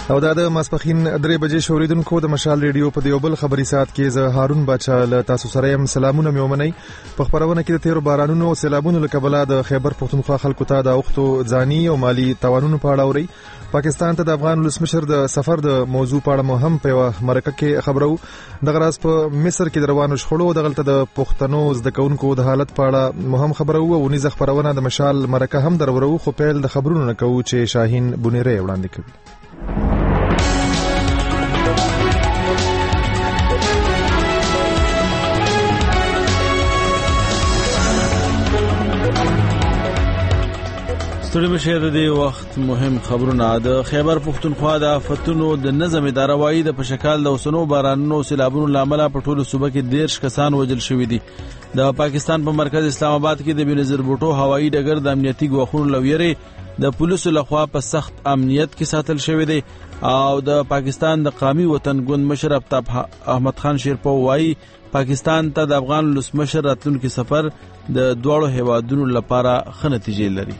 او دا د ماسپخین 3 بجې شوریدونکو د مشال ریډیو په دیوبل خبري سات کې زه هارون باچا له تاسو سره يم. سلامونه مې ومنئ. په خبرونه کې د تیرو بارانونو او سیلابونو له کبله د خیبر پختونخوا خلکو ته د اوختو ځاني او مالی تاوانونو په اړه اوري. پاکستان ته د افغان ولسمشر د سفر د موضوع په اړه مهم په مرکه کې خبرو. د غراس په مصر کې د روانو شخړو دغلته د پښتنو زده کوونکو د حالت په اړه مهم خبرو او نيزه خبرونه د مشال مرکه هم درورو. خو پیل د خبرونو نه کوو چې شاهین بونیری وړاندې کوي. ستړي مشه د دې وخت مهم خبرونه. د خیبر پختونخوا د آفتونو د نظم اداره وايي د پشکال د اوسنو بارانونو سیلابونو لامل په ټولو صوبه کې 10 کسان وژل شوي دي. د پاکستان په مرکز اسلام آباد کې د بنظیر بوټو هوایي ډګر د امنیتي ګواښونو لویری د پولیسو لخوا په سخت امنیت کې ساتل شوی دی او د پاکستان د قومي وطن ګوند مشر افتاب احمد خان شیرپو وايي پاکستان ته د افغان ولسمشر راتلونکي سفر د دوړو هیوادونو لپاره ښه نتیجې لري.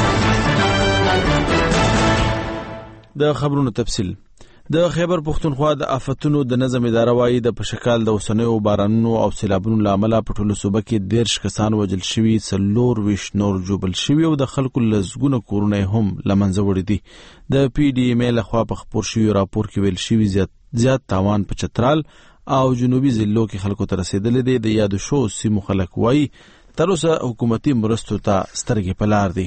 د خبرونو تفصیل. د خیبر پختونخوا د آفتونو د نظم اداره وايي د پشکال د اوسنیو بارانونو او سیلابونو لامل په ټولو صوبه کې 10 کسان وژل شوي، 24 نور جوبل شوي او د خلکو لزګونه کورونه هم لمنځه وړي دي. د پی ډی ایم لخوا په خبر شوی راپور کې ویل شوی زیات تاوان په چترال او جنوبي ضلعو کې خلکو ته رسیدلې دي. د یاد شو سیمو خلک وايي تر اوسه حکومتي مرستو ته سترګې په لار دي.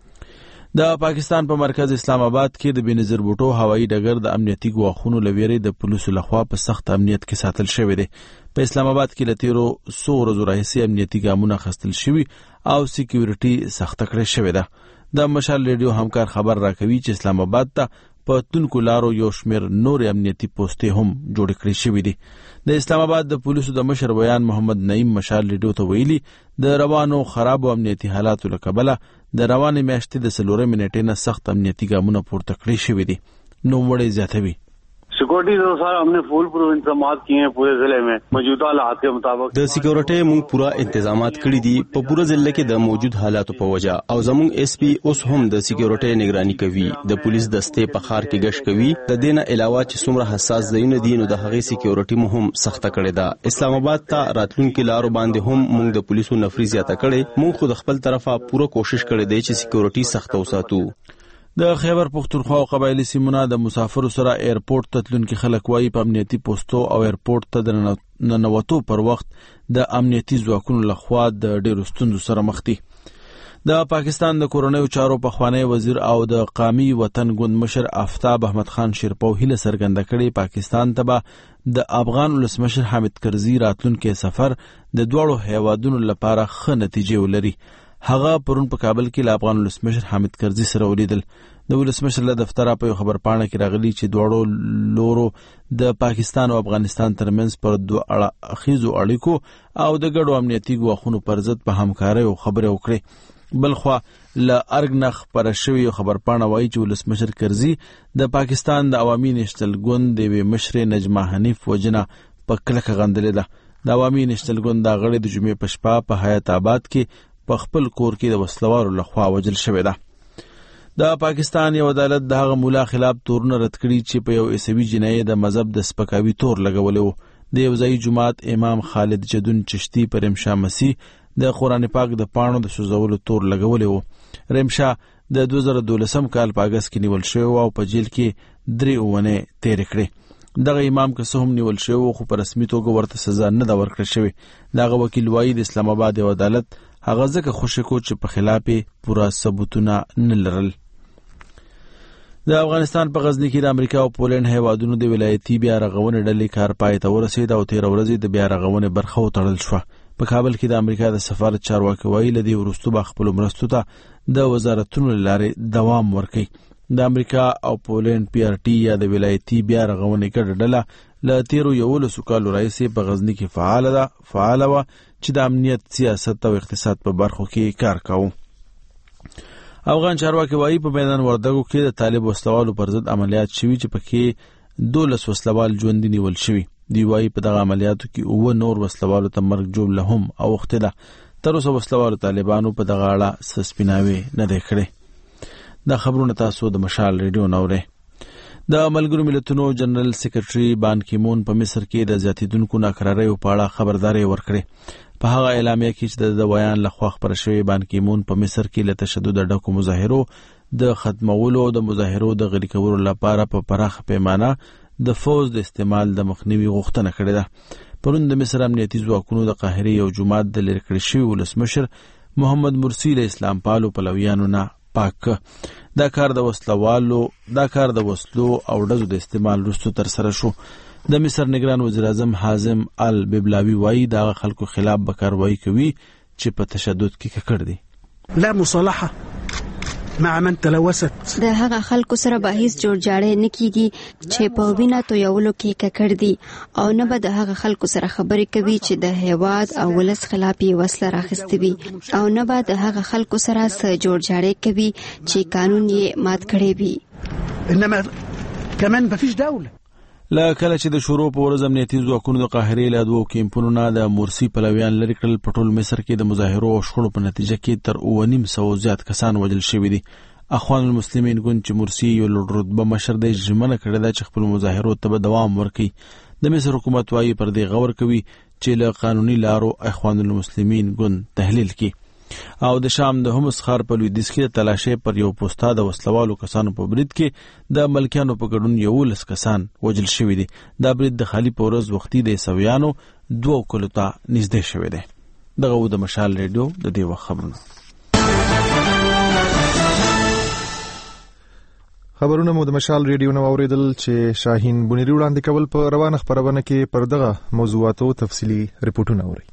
د پاکستان په مرکز اسلام آباد کې د بنظیر بوټو هوایي ډګر د امنیتي ګواښونو لویری د پولیسو لخوا په سخت امنیت کې ساتل شوی دی. په اسلام آباد کې لتیرو 100 ورځې راهیسې امنیتي ګامونه اخیستل شوي او سکیورټي سخت کړی شوی ده. د مشال ریډیو همکار خبر راکوي چې اسلام آباد ته په تونکو لارو یو شمیر نور امنیتي پوسټې هم جوړ کړی شوی دي. د اسلام آباد د پولیسو د مشر بیان محمد نعیم مشال ریډیو ته ویلي د روانو خراب او امنیتي حالاتو له کبله د روانې میاشتې د 4 منټې نه سخت امنیتي ګامونه پورته کړی شوی دي. نو وړي زیاتوي सिक्योरिटी तो सर हमने full proof इंतजामात किए हैं पूरे जिले में मौजूदा हालात के मुताबिक. د سکیورټي موږ پورا انتظامات کړی دي په پوره ضلع کې د موجود حالاتو په وجه او زموږ اس پی اوس هم د سکیورټي نگرانی کوي. د پولیس دسته په خار کې گشت کوي. د دینه علاوه چې څومره حساس ځایونه دي نو د هغې سکیورټي مو هم سخته کړې ده. اسلام آباد ته راتلونکي لارو باندې هم موږ د پولیسو نفری زیاته کړې. موږ خو د خپل طرفه پوره کوشش کړې دی چې سکیورټي سخته وساتو. د خیبر پختونخوا او قبایلی سیمونه د مسافرو سره ایرپورټ ته تلونکي خلک وايي په امنیتي پوسټو او ایرپورټ ته د ننوتو پر وخت د امنیتي ځواکونو لخوا د ډېرو ستونزو سره مخ دي. د پاکستان د کورنیو چارو پخوانی وزیر او د قومي وطن ګوند مشر افتاب احمد خان شیرپو هیله څرګنده کړې پاکستان ته به د افغان ولسمشر حامد کرزي راتلونکي سفر د دوړو هیوادونو لپاره ښه نتیجې ولري. هغه پرون په کابل کې ل افغان ولسمشر حامد کرزي سره ولیدل. د ولسمشر له دفتره په خبر پاڼه کې راغلي چې دوړو لورو د پاکستان او افغانستان ترمنځ پر دوه اړخیزو اړیکو او د ګډو امنیتي ګواښونو پر ضد په همکارۍ او خبرې وکړې. بلخوا له ارګنخ پر شوی خبر پاڼه وایي چې ولسمشر کرزي د پاکستان د عوامي نشتل ګوند د مشر نجمه حنیف وجنه په کلکه غندلې ده. د عوامي نشتل ګوند د غړي د جمعې په شپه په حیات آباد کې په خپل کور کې د وسلوارو لخوا وژل شوی ده. د پاکستان یو عدالت د هغه مولا خلاف تورونه رد کړي چې په یو عیسوي جنایت د مذهب د سپکاوي تور لګولې و. د یو ځایي جماعت امام خالد جدون چشتی پر رمشا مسیح د قرآن پاک د پاڼو د سوځولو تور لګولې و. رمشا د 2012 کال په اگست کې نیول شوی او په جیل کې 3 اونۍ تیر کړې. دغه امام که څه هم نیول شوی خو په رسمي توګه ورته سزا نه ده ورکړل شوې. دغه وکیل وایي د اسلام آباد یو عدالت هغه ځکه خوشی کو چې په خلاف پورا ثبوتونه نه لرل. د افغانستان په غزنی کې د امریکا او پولند هیوادونو د ولایتي بیا رغونې ډلې کار پای ته ورسید او 13 ورځې د بیا رغونې برخه وتړل شوه. په کابل کې د امریکا د سفارت چارواکي وایي لدی ورستو به خپل مرستو ته د وزارتونو لارې دوام ورکړي. د امریکا او پولند پی آر ټي یا د ولایتي بیا رغونې ګډه ډله له 13 کالو راهیسې په غزنی کې فعاله وه چې د امنیت، سیاست او اقتصاد په برخو کې کار کاوه. افغان چارواکي وایي په میدان وردګو کې د طالب وسلوالو پر ضد عملیات شوي چې پکې 12 وسلوال ژوندي نیول شوي. دی وایي په دغه عملیاتو کې 9 نور وسلوالو ته مرګ جوړه هم اوخته ده. تر اوسه وسلوالو طالبانو په دغه اړه سپیناوي نه دی کړی. دا خبرونه تاسو د مشال ریډیو نورې. د ملګرو ملتونو جنرال سیکریټري بان کی مون په مصر کې د زیاتیدونکو ناکراریو په اړه خبرداري ورکړه. په هغه اعلامیه کې چې د بیان لخوا خبر شوی بان کی مون په مصر کې له تشدد ډکو مظاهرو د ختمولو او د مظاهرو د غلي کولو لپاره په پراخ پیمانه د فوز د استعمال د مخنیوي غوښتنه کړې ده. پرون د مصر امنیتي ځواکونو د قاهره یو جماعت د لری کړی شوی ولسمشر محمد مرسی له اسلام پالو پلویانو نه پاک دا کار د وسلو او ډزو د استعمال وروسته تر سره شو. د مصر نگران وزیر اعظم حازم الببلاوی وایي دا خلکو خلاف به کاروایی کوي چې په تشدد کې ککړ دي. لا مصالحه مع من تلوثت د هغه خلکو سره به هیڅ جوړجاړی نه کیږي چې په وینا تویولو کې ککړ دي او نه به د هغه خلکو سره خبرې کوي چې د هیواد او ولس خلاف یې وسله راخستې وي او نه به د هغه خلکو سره څه جوړجاړی کوي چې قانون یې مات کړی وي. انما كمان مفيش دوله. لا کله چې د شروع په ورځ امنیتي ځواکونو د قاهرې له دوه کیمپونو نه د مرسی پلویان لري کړل په ټول مصر کې د مظاهرو او شخړو په نتیجه کې تر 900 زیات کسان وژل شوي دي. اخوان المسلمین ګوند چې مرسی یو لوړ رتبه مشر دی ژمنه کړې ده چې خپل مظاهرو ته به دوام ورکړي. د مصر حکومت وايي پر دې غور کوي چې له قانوني لارو اخوان المسلمین ګوند تحلیل کړي. او د شام د همس خار په لویدیځ کې تلاشې پر یو پوسټا د وسلوالو کسانو په برید کې د ملکیانو په ګډون 11 کسان وژل شوي دي. دا برید د خالی په ورځ وختي د عیسویانو 2 کلو ته نږدې شوی دی. دغه د مشال ریډیو د دې وخت خبرونه. خبرونه مو د مشال ریډیو نو اوریدل چې شاهین بنيري وړاندې کول په روانه خبرونه کې پر دغه موضوعاتو تفصيلي ریپورتونه اوري.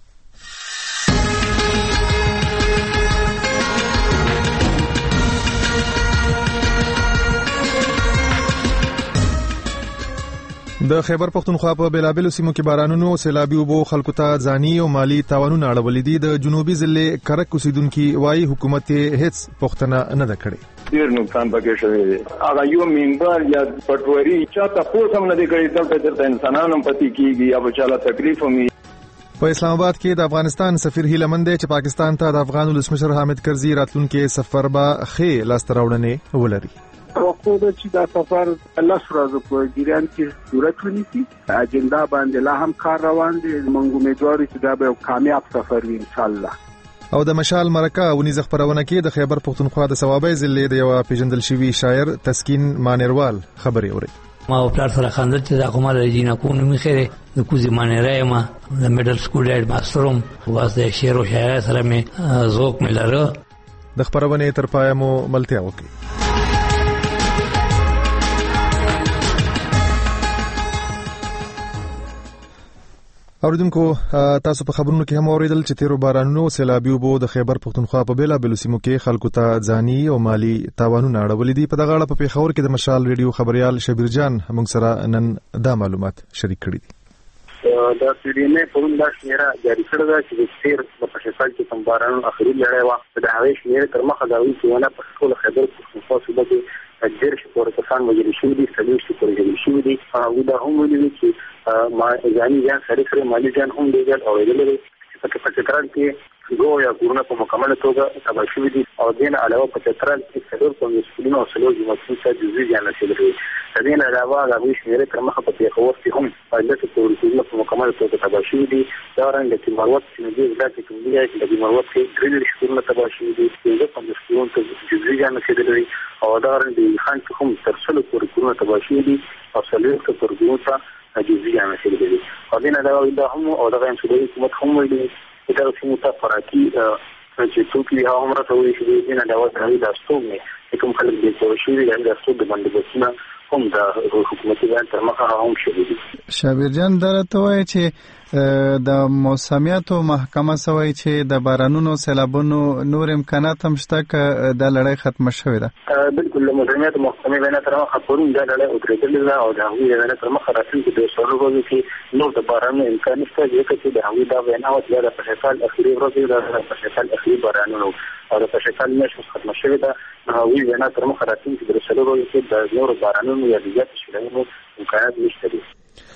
د خیبر پختونخوا په بیلابلو سیمو کې بارانونو سیلابي اوبو خلکو ته ځاني او مالی تاوانونه اړولې دي. د جنوبي ضلع کرک اوسیدونکو وايي حکومت هیڅ پختنه نه ده کړې. ډیر نقصان پکې شوی دی. هغه یو منبر یا پټوري چاته پوسم نه دی کړی ته انسانانو پتی کیږي او چاله تکلیف هم. په اسلام آباد کې د افغانستان سفیر هیلمند چې پاکستان ته د افغان ولسمشر حامد کرزي راتلونکي سفر به خې لاستراوړنې ولري. خو د چې دا سفر الله سره په ګیران کې صورت ونیسي اجنډا باندې لا هم کار روان دي. موږ امیدوارو چې دا به کامیاب سفر وي ان شاء الله. او د مشال مرکه ونیز خبرونه کې د خیبر پختونخوا د ثوابای ضلع د یو پیژندل شوی شاعر تسکین مانیروال خبري اوري. ما پلار سره خاندل چې دا کومه لجینا کو نو میخره د کوزي مانیرای ما د میډل سکول هډ ماستروم واسه شعر او شاعر سره مې ذوق ملره. د خبرونه تر پای مو ملتیا وکي. اوریدونکو تاسو په خبرونو کې هم اوریدل چې تیرو بارانونو سیلابي اوبو د خیبر پختونخوا په بیلابلو سیمو کې خلکو ته ځاني او مالی تاوانونه اړولې دي. په دغه اړه په پیښور کې د مشال ریډیو خبريال شبیر جان موږ سره نن دا معلومات شریک کړي دي. دا سړي پرون دا شمیره جاری کړه دا چې سیر په پښتون کې کوم بارانونو اخري لړۍ و د هغې شمیره تر مخه دا وی چې ونه په ټول خیبر پختونخوا صوبه کې ډېر شپږ کسان وژل شوي دي. څلور شپږ وژل شوي دي او دا هم ویلي چې ما ځاني ځان سره مالی ځان هم دیګل او ویلي چې په چترال کې دوه یا کورونه په مکمل توګه تباه شوي دي او دین علاوه په چترال کې څلور په مسؤلینو او څلور جماعتونو ته جزئي ځان رسېدلی دي. د دین علاوه د هغوی شمېرې تر مخه په پیښور کې هم لږ کورونه په مکمل توګه تباه شوي دي. دا رنګه چې مروت چې نږدې ضلع کې کوم دی چې د مروت کې درې کورونه تباه شوي دي. پنځه پنځوس کورونو ته جزئي ځان رسېدلی دي او دا رنګه د خان کې هم تر سلو پورې کورونه تباه شوي دي او څلور کورونه ته جزئي ځان رسېدلی دي. او دین علاوه دا هم او دغه انسولي حکومت هم ویلي چې دا سیمو ته خوراکي چې توکي هم راټولوي چې دین علاوه د ستوګ کوم خلک دي چې شوي دي د ستوګ د بندوبستونه هم د حکومتي ځان تر مخه هم شوي دي. شابیر جان درته وایي چې د موسمیاتو محکمه سوي چې د بارانونو سیلابونو نور امکانات هم شته ک د لړۍ ختمه شوې ده. بالکل د موسمیاتو محکمه باندې تر مخه پرون د لړۍ اوترېدلې ده او د هغوی باندې تر مخه راتلونکي د څلورو ورځو کې نور د بارانونو امکان شته چې د هغوی دا وینا وه چې د پښتون اخري ورځې د پښتون اخري بارانونو او د پښتون میاشت ختمه شوې ده. هغوی وینا تر مخه راتلونکي د څلورو ورځو کې د نور بارانونو یا د زیاتو شیدنو امکانات نشته دي.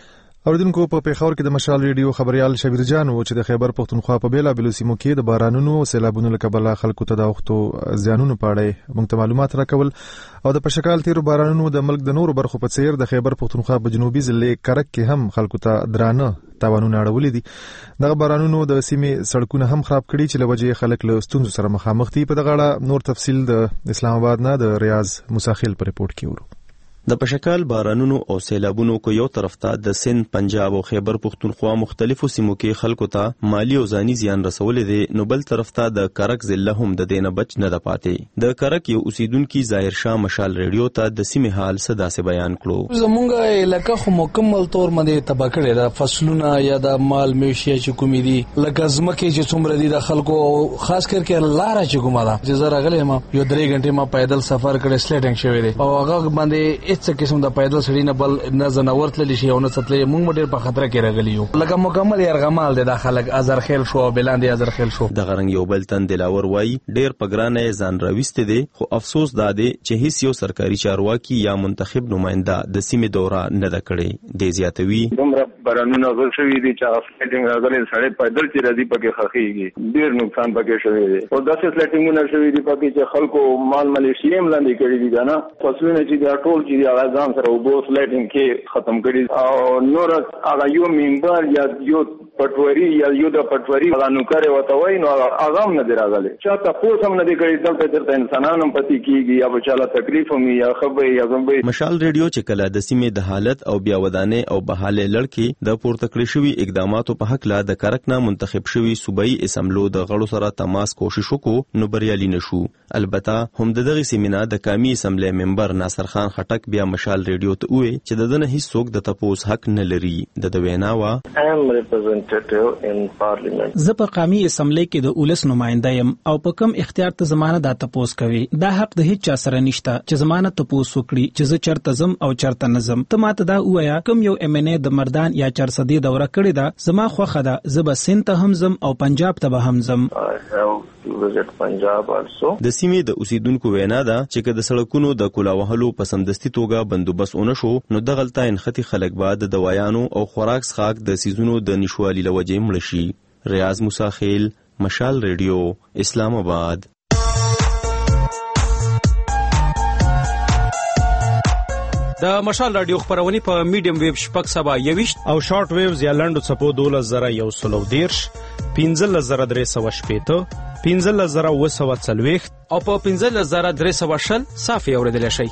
اوریدونکو په پیښور کې د مشال ریډیو خبريال شبیر جان و چې د خیبر پختونخوا په بیلا بلو سیمو کې د بارانونو او سیلابونو له کبله خلکو ته د وختو زیانونو په اړه موږ ته معلومات راکول او د پشکال تیرو بارانونو د ملک د نورو برخو په څیر د خیبر پختونخوا په جنوبي ضلع کرک کې هم خلکو ته درانه تاوانونه اړولې دي. دغه بارانونو د سیمې سړکونه هم خراب کړي چې لوجه خلک له ستونزو سره مخامخ دي. په دغه اړه نور تفصیل د اسلام آباد نه د ریاض مساخیل په ریپورت کې ورو. د پشکال بارانونو او سیلابونو کو یو طرف ته د سند، پنجاب او خیبر پختونخوا مختلفو سیمو کې خلکو ته مالی او ځاني زیان رسولې دي، نو بل طرف ته د کرک ضلع هم د دینه بچ نه د پاتې. د کرک یو اوسیدونکو ظاهر شاه مشال ریډیو ته د سیمې حال صدا سه بیان کړو. زمونږ علاقہ خو مکمل طور باندې تباہ کړی دا فصلونه یا د مال میشیا چې کومې دي لکه زمکه چې څومره دي د خلکو خاص کر کې لار چې کومه ده چې زه راغلی ما یو 3 غنټې ما پیدل سفر کړی سلیټینګ شوی دی او هغه باندې هیڅ قسم د پیدل سړی نه بل نه زناور تللی شي او نه ستلې مونږ ډېر په خطر کې راغلی یو لکه مکمل يرغمال د خلک ازر خیل شو بلاندې ازر خیل شو. د غرنګ یو بل تن دلاور وای ډېر پګرانه ځان راويسته دي، خو افسوس داده چې هیڅ یو سرکاري چارواکي یا منتخب نماینده د سیمې دوره نه د کړي. د زیاتوي دومره بارانونه غل شوی دي چې افسټینګ راغلي سړی پیدل چې راځي پکې خخېږي، ډېر نقصان پکې شوی دی او داسې سلیټینګونه شوی دي پکې چې خلکو مال ملیشیم لاندې کړی دي کنه فصلونه چې دا ټول چې هغه ځان سره وبو سلیټینګ کې ختم کړي او نور هغه یو منبر یا یو پټوري یا یو د پټوري غانو کړي وته وای نو هغه هم نه دراغله چا تاسو هم نه کړي دلته انسانانو پتی کیږي یا بچاله تکلیف هم یا خبره یا غمبه. مشال ریډیو چې کله د سیمې د حالت او بیا ودانې او بحاله لړکی د پورته کړی شوی اقداماتو په حق لا د کرک نه منتخب شوی صوبایي اسمبلو د غړو سره تماس کوشش وکړو نو بریالي نشو. البته هم دغه سیمینار د قومي اسمبلی ممبر ناصر خان خټک بیا مشال ریډیو ته وې چې د دنه هیڅ څوک د تپوس حق نه لري. د ویناوا زه په قومي اسمبلی کې د اولس نماینده يم او په کوم اختیار ته زمانه د تپوس کوي دا حق د هیڅ چا سره نشته چې زمانه تپوس وکړي چې زه چرته زم او چرته نظم. ته ماته دا وایا کوم یو امنه د مردان یا چرصدي دوره کړی دا زما خوخه ده زه به سند ته هم زم او پنجاب ته به هم زم. د سیمې د اوسیدونکو وینا ده چې که د سړکونو د کولاوهلو په سمدستي توګه بندوبست ونه شو نو د غلطه انختی خلک بعد د دوایانو او خوراک څخه د سیزونو د نشوالي لوجې مړ شي. ریاض مساخیل، مشال ریډیو، اسلام آباد. د مشال رادیو خبرونه په میډیم ویو شپږ سبا 21 او شارټ ویوز یا لنډو څپو 12113 15380 15940 او په 15320 صافي اوریدل شي.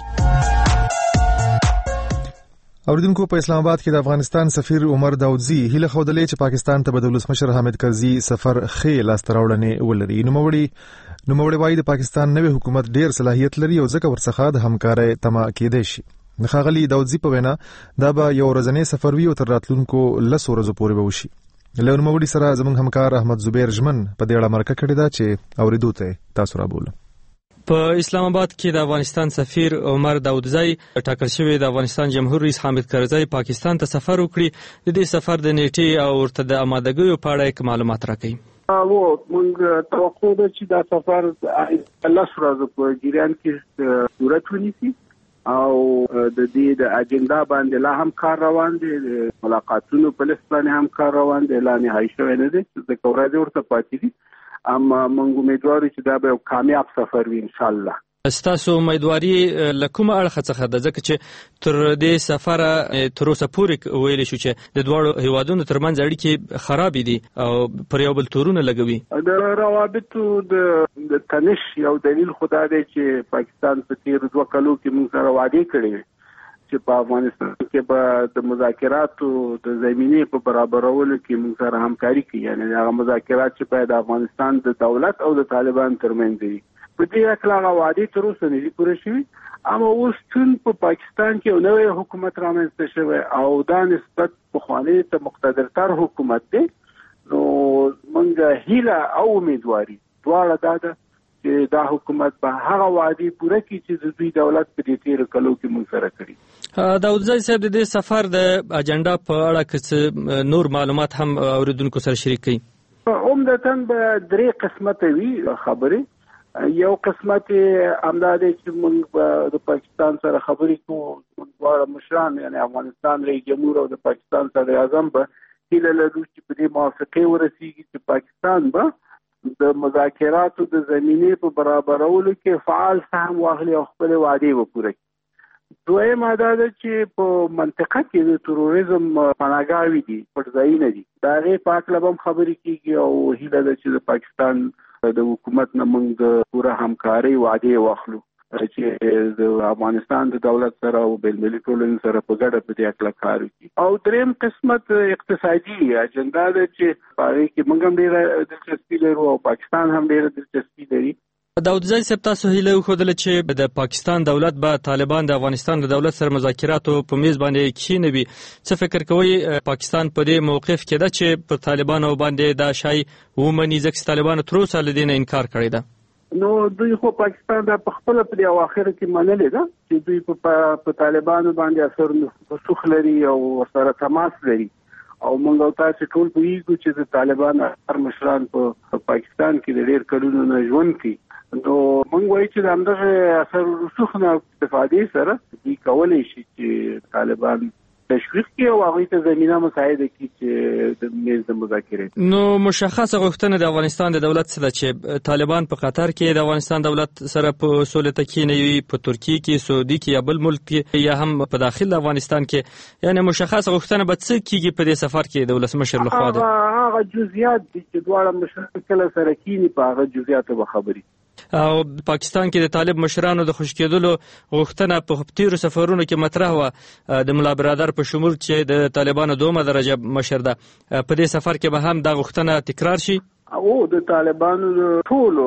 اوریدونکو په اسلام آباد کې د افغانستان سفیر عمر داودزی هیله خودلې چې پاکستان ته د ولسمشر حامد کرزي سفر خې لاس تراوړنې ولري. نوموړي وايي د پاکستان نوې حکومت ډېر صلاحیت لري او ځکه ورڅخه د همکارۍ تمه کېدای شي. خاغلی داودزی په وینا دا به یو ورځنی سفر وي او تر راتلونکو 10 ورځې پورې به وشي. له نوموړي سره زموږ همکار احمد زبیر ژمن په دې اړه مرکه کړې ده چې اوریدو ته تاسو را بوله. په اسلام آباد کې د افغانستان سفیر عمر داودزی ټاکل شوی د افغانستان جمهور رئیس حامد کرزي پاکستان ته سفر وکړي. د دې سفر د نیټې او ورته د آمادګیو په اړه معلومات راکړي. موږ توقع ده چې دا سفر 10 ورځې په جریان کې صورت ونیسي او د دې د اجنډا باندې لا هم کار روان دي، ملاقاتونو په لیست باندې هم کار روان دي، لا نه هیڅ نه دي چې د کورازي ورته پاتې دي. اما موږ امیدوار چې دا به کامیاب سفر وي ان شاء الله. ستاسو امیدواري لکومه اړخ څخه د ځکه چې تر دې سفر تر اوسه پورې ویل شو چې د دوه هیوادونو ترمنځ اړیکې خراب دي او پر یو بل تورونه لګوي. د روابطو د تنش یو دلیل خدا دی چې پاکستان په تیر 2 کلو کې موږ سره وعده کړې چې په افغانستان کې به د مذاکراتو د زمینه په برابرولو کې موږ سره همکاري کوي، یعنی هغه مذاکرات چې په افغانستان د دولت او د طالبان ترمنځ دي په دې اکلاغه وعده تر اوسه نه پوره شوی. اما اوس په پاکستان کې یو نوې حکومت رامنځته شوی او دا نسبت بخوانی ته مقتدرتر حکومت دی. نو موږ هیله او امیدواري دواړه دا چې دا حکومت به هغه وعده پوره کړي چې د دوی دولت په دې تیر کلو کې موږ سره کړی. داودزی صاحب د دې سفر د اجنډا په اړه کې نور معلومات هم اوریدونکو سره شریک کړي. عمدتاً به 3 قسمه وي خبرې. یو قسمت امداد چې موږ د پاکستان سره خبرې کوو، دواړه مشران یعنی افغانستان رئیس جمهور او د پاکستان صدر اعظم به هیله لرو چې په دې موافقه ورسیږي چې پاکستان به د مذاکراتو د زمینې په برابرولو کې فعال سهم واخلي او خپل وعده وپوره کړي. دویم دا ده چې په منطقه کې د تروریزم پناهګاوې دي، پټځایونه دي، د هغې په هکله به هم خبرې کېږي او هیله ده چې د پاکستان د حکومت نه موږ د پوره همکارۍ وعده واخلو چې د افغانستان د دولت سره او بین المللي ټولنې سره په ګډه په دې اړه کار وکړي. او دریم قسمت اقتصادي اجنډا ده چې په هغې کې موږ هم ډېره دلچسپي لرو او پاکستان هم ډېره دلچسپي لري. داودزی صاحب، تاسو هیله وښودله چې د پاکستان دولت به طالبان د افغانستان د دولت سره مذاکراتو په میز باندې کښینوي. څه فکر کوئ پاکستان په دې موقف کې ده چې پر طالبانو باندې دا شی ومني، ځکه چې طالبانو تر اوسه له دې نه انکار کړی ده؟ نو دوی خو پاکستان دا په خپله په دې اواخر کې منلې ده چې دوی په طالبانو باندې اثر رسوخ لري او ورسره تماس لري او موږ او تاسو ټول پوهیږو چې د طالبان هر مشران په پاکستان کې د ډېر کلونو نه ژوند کوي. نو موږ وایو چې د همدغه اثر رسوخ نه استفادې سره دوی کولی شي چې طالبان تشویق کړي او هغوی ته زمینه مساعده کړي چې د میز د مذاکرې. نو مشخصه غوښتنه د افغانستان د دولت څه ده چې طالبان په قطر کې د افغانستان دولت سره په سولې ته کښینوي، په ترکیې کې، سعودي کې یا بل ملک کې یا هم په داخل افغانستان کې؟ یعنی مشخصه غوښتنه به څه کېږي په دې سفر کې د ولسمشر لخوا؟ هغه جزئیات دي چې دواړه مشران کله سره کښیني، په هغه جزئیاتو به خبرې. او پاکستان کې د طالب مشرانو د خوش کېدلو غوښتنه په تیرو سفرونو کې مطرح وه، د ملا برادر په شمول چې د طالبانو دومره درجه مشر ده. په دې سفر کې به هم دا غوښتنه تکرار شي؟ او د طالبانو ټولو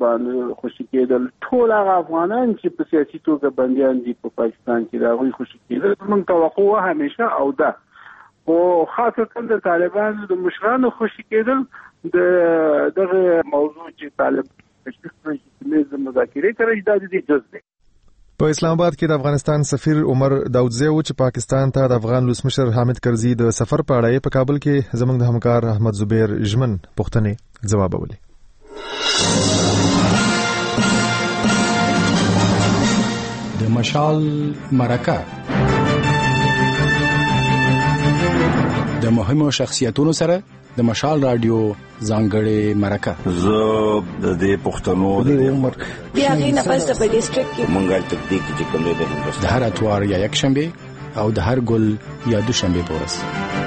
خوشي کېدل، ټول هغه افغانان چې په سیاسي توګه بندیان دي په پاکستان کې، د هغوی خوشي کېدل موږ توقع وه همیشه او ده. خو خاصتا د طالبانو د مشرانو خوشي کېدل د دغه موضوع چې طالب په اسلام آباد کې د افغانستان سفیر عمر داودزی و چې پاکستان ته د افغان ولسمشر حامد کرزي د سفر په اړه په کابل کې زموږ د همکار احمد زبیر ژمن پوښتنې ځوابولې. د مشال مرکه د مهمو شخصیتونو سره د مشال رادیو ځانګړې مرکه. زه د دې پښتنو د عمر بیا غي نه پس په ډیسټریکټ کې مونږه تکتیک چې کوم دی د هر اتوار یا یک شنبه او د هر ګل یا دوشنبه په ورځ.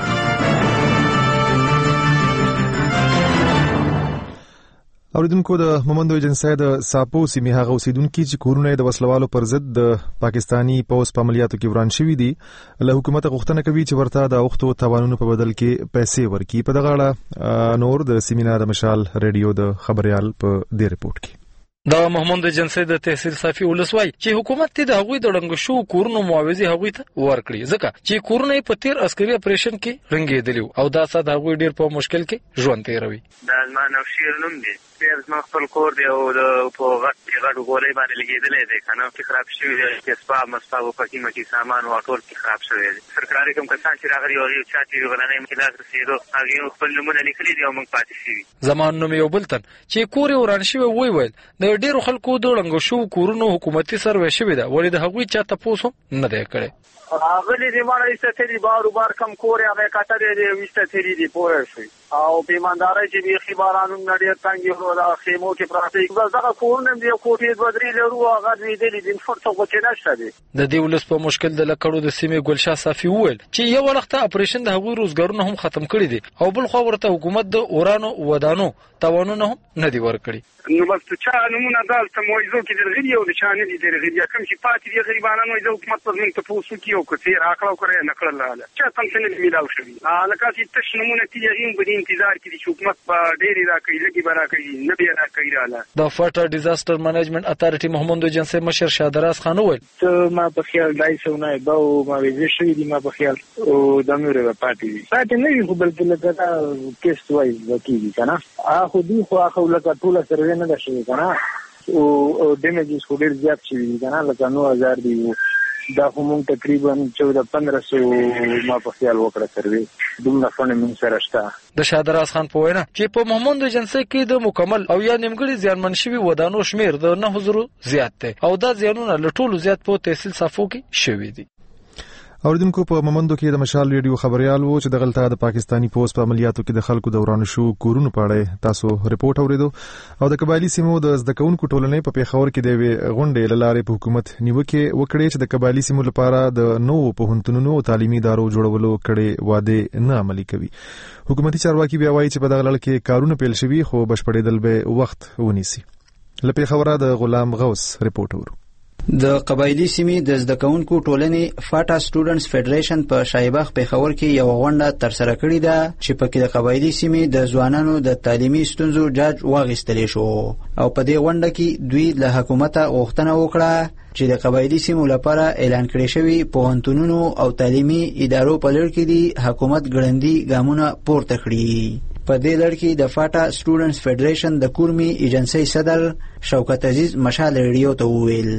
اوریدونکو، د مومندو ایجنسی د ساپو سیمې هغه اوسیدونکي چې کورونه د وسلوالو پر ضد د پاکستانی پوځ په عملیاتو کې وران شوي دي، له حکومت غوښتنه کوي چې ورته د اوښتو تاوانونو په بدل کې پیسې ورکړي. په دغه اړه نور د سیمینار د مشال ریډیو د خبريال په دې رپورت کې دا محمد ایجنسی د تحصیل صافي ولسوای چې حکومت ته د هغوی د ړنګ شو کورونو معاوضه هغوی ته ورکړي، ځکه چې کورونه په تیر عسکري اپریشن کې رنګېدلی او دا ساده هغوی ډیر په مشکل کې ژوند تیروي. دا ما نوشیر نوم دی، پیر ما خپل کور دی او د په غټ ګولې باندې لګېدلې دی، کنه چې خراب شوی دی، چې سپا مسپا پکې مکي سامان واټول کې خراب شوی دی. سرکاري کوم کسان چې راغلي او یو چا چې غلنې مې لاس رسیدو هغه خپل نمونه لیکلي دی او موږ پاتې شوی. زمان نوم یو بلتن چې کور وران شوی ویل د ډیرو خلکو د ړنګ شو کورونو حکومتي سروې شوی ده، ولې د هغوی چا تاسو نه دی کړی. هغه دې مړ ایستري بار کم کور هغه کاټه دې وشته دې پوره شي او پیمانداري چې به خبرانو نړۍ څنګه یو د خیمو کې پراته دا کورونه دې کوټې بدري لرو هغه دې دې فرصت وکړي نشته دي. د دې ولس په مشکل د لکړو د سیمې ګلشاه صافي وویل چې یو وخت اپریشن د هغوی روزګارونه هم ختم کړي دي او بل خو ورته حکومت د اورانو ودانو تاوانونه هم نه دی ورکړي. نو بس چا نمونه دالته موعظو کې درغلي او د چانه دي درغلي کوم چې پاتې دي غریبانو د حکومت په ځین ته پوسو کې او کثیر عقل کړی نکړل لاله چا څنګه نه میلاو شوی لکه چې تش نمونه تیږي په انتظار کې چې حکومت په ډېری راکړي لګي برا کوي نه بیا راکړي رااله. د فټر ډیزاستر منیجمنت اتارټي محمد ایجنسی مشر شادراز خان وویل ته ما په خیال دای سونه باو ما ویزه شوی دي ما په خیال او د مېره پاتې نه یو بل څه لکه کیس وایي وکیږي کنه خو دی خو اخو لکه ټول سره نه ده شوی کنه او ډیمیجز خو ډیر زیات شوی دي کنه لکه 9000 دی دا هم تقریبا 1400 ما په خیال وکړه سروي دومره فن من سره شته. د شادراز خان په وینا چې په محمود جنسي کې د مکمل او یا نیمګړي زیانمن شوی ودانو شمیر د 9000 زیات دی او دا زیانونه له ټولو زیات په تحصیل صفو کې شوی دي. اوریدونکو په مومندو کې د مشال ریډیو خبريال وو چې د غلطه د پاکستانی پولیس په عملیاتو کې د خلکو دوران شو کورونو پاړې تاسو ریپورت اوریدو او د قبایلی سیمو د زدکونکو ټولنې په پیښور کې د غونډې لاره په حکومت نیوکه وکړي چې د قبایلی سیمو لپاره د نوو پوهنتونونو او تعلیمي ادارو جوړولو کړي واده نه عملي کوي. حکومتي چارواکي بیا وایي چې په دغه لړ کې کارونه پیل شوي خو بشپړېدل به وخت ونیسي. لپاره خبره د غلام غوث ریپورت ورو. د قبایلی سیمې د زدکونکو ټولنې فاټا سټوډنټس فدریشن په شایباغ پیښور کې یو غونډه ترسره کړې ده چې پکې د قبایلی سیمې د ځوانانو د تعلیمي ستونزو جاج واغستلی شو او په دې غونډه کې دوی له حکومته غوښتنه وکړه چې د قبایلی سیمو لپاره اعلان کړی شوی پوهنتونونو او تعلیمي ادارو په لړ کې د حکومت ګړندي ګامونه پورته کړي. په دې لړ کې د فاټا سټوډنټس فدریشن د کورمي ایجنسی صدر شوکت عزیز مشال ریډیو ته وویل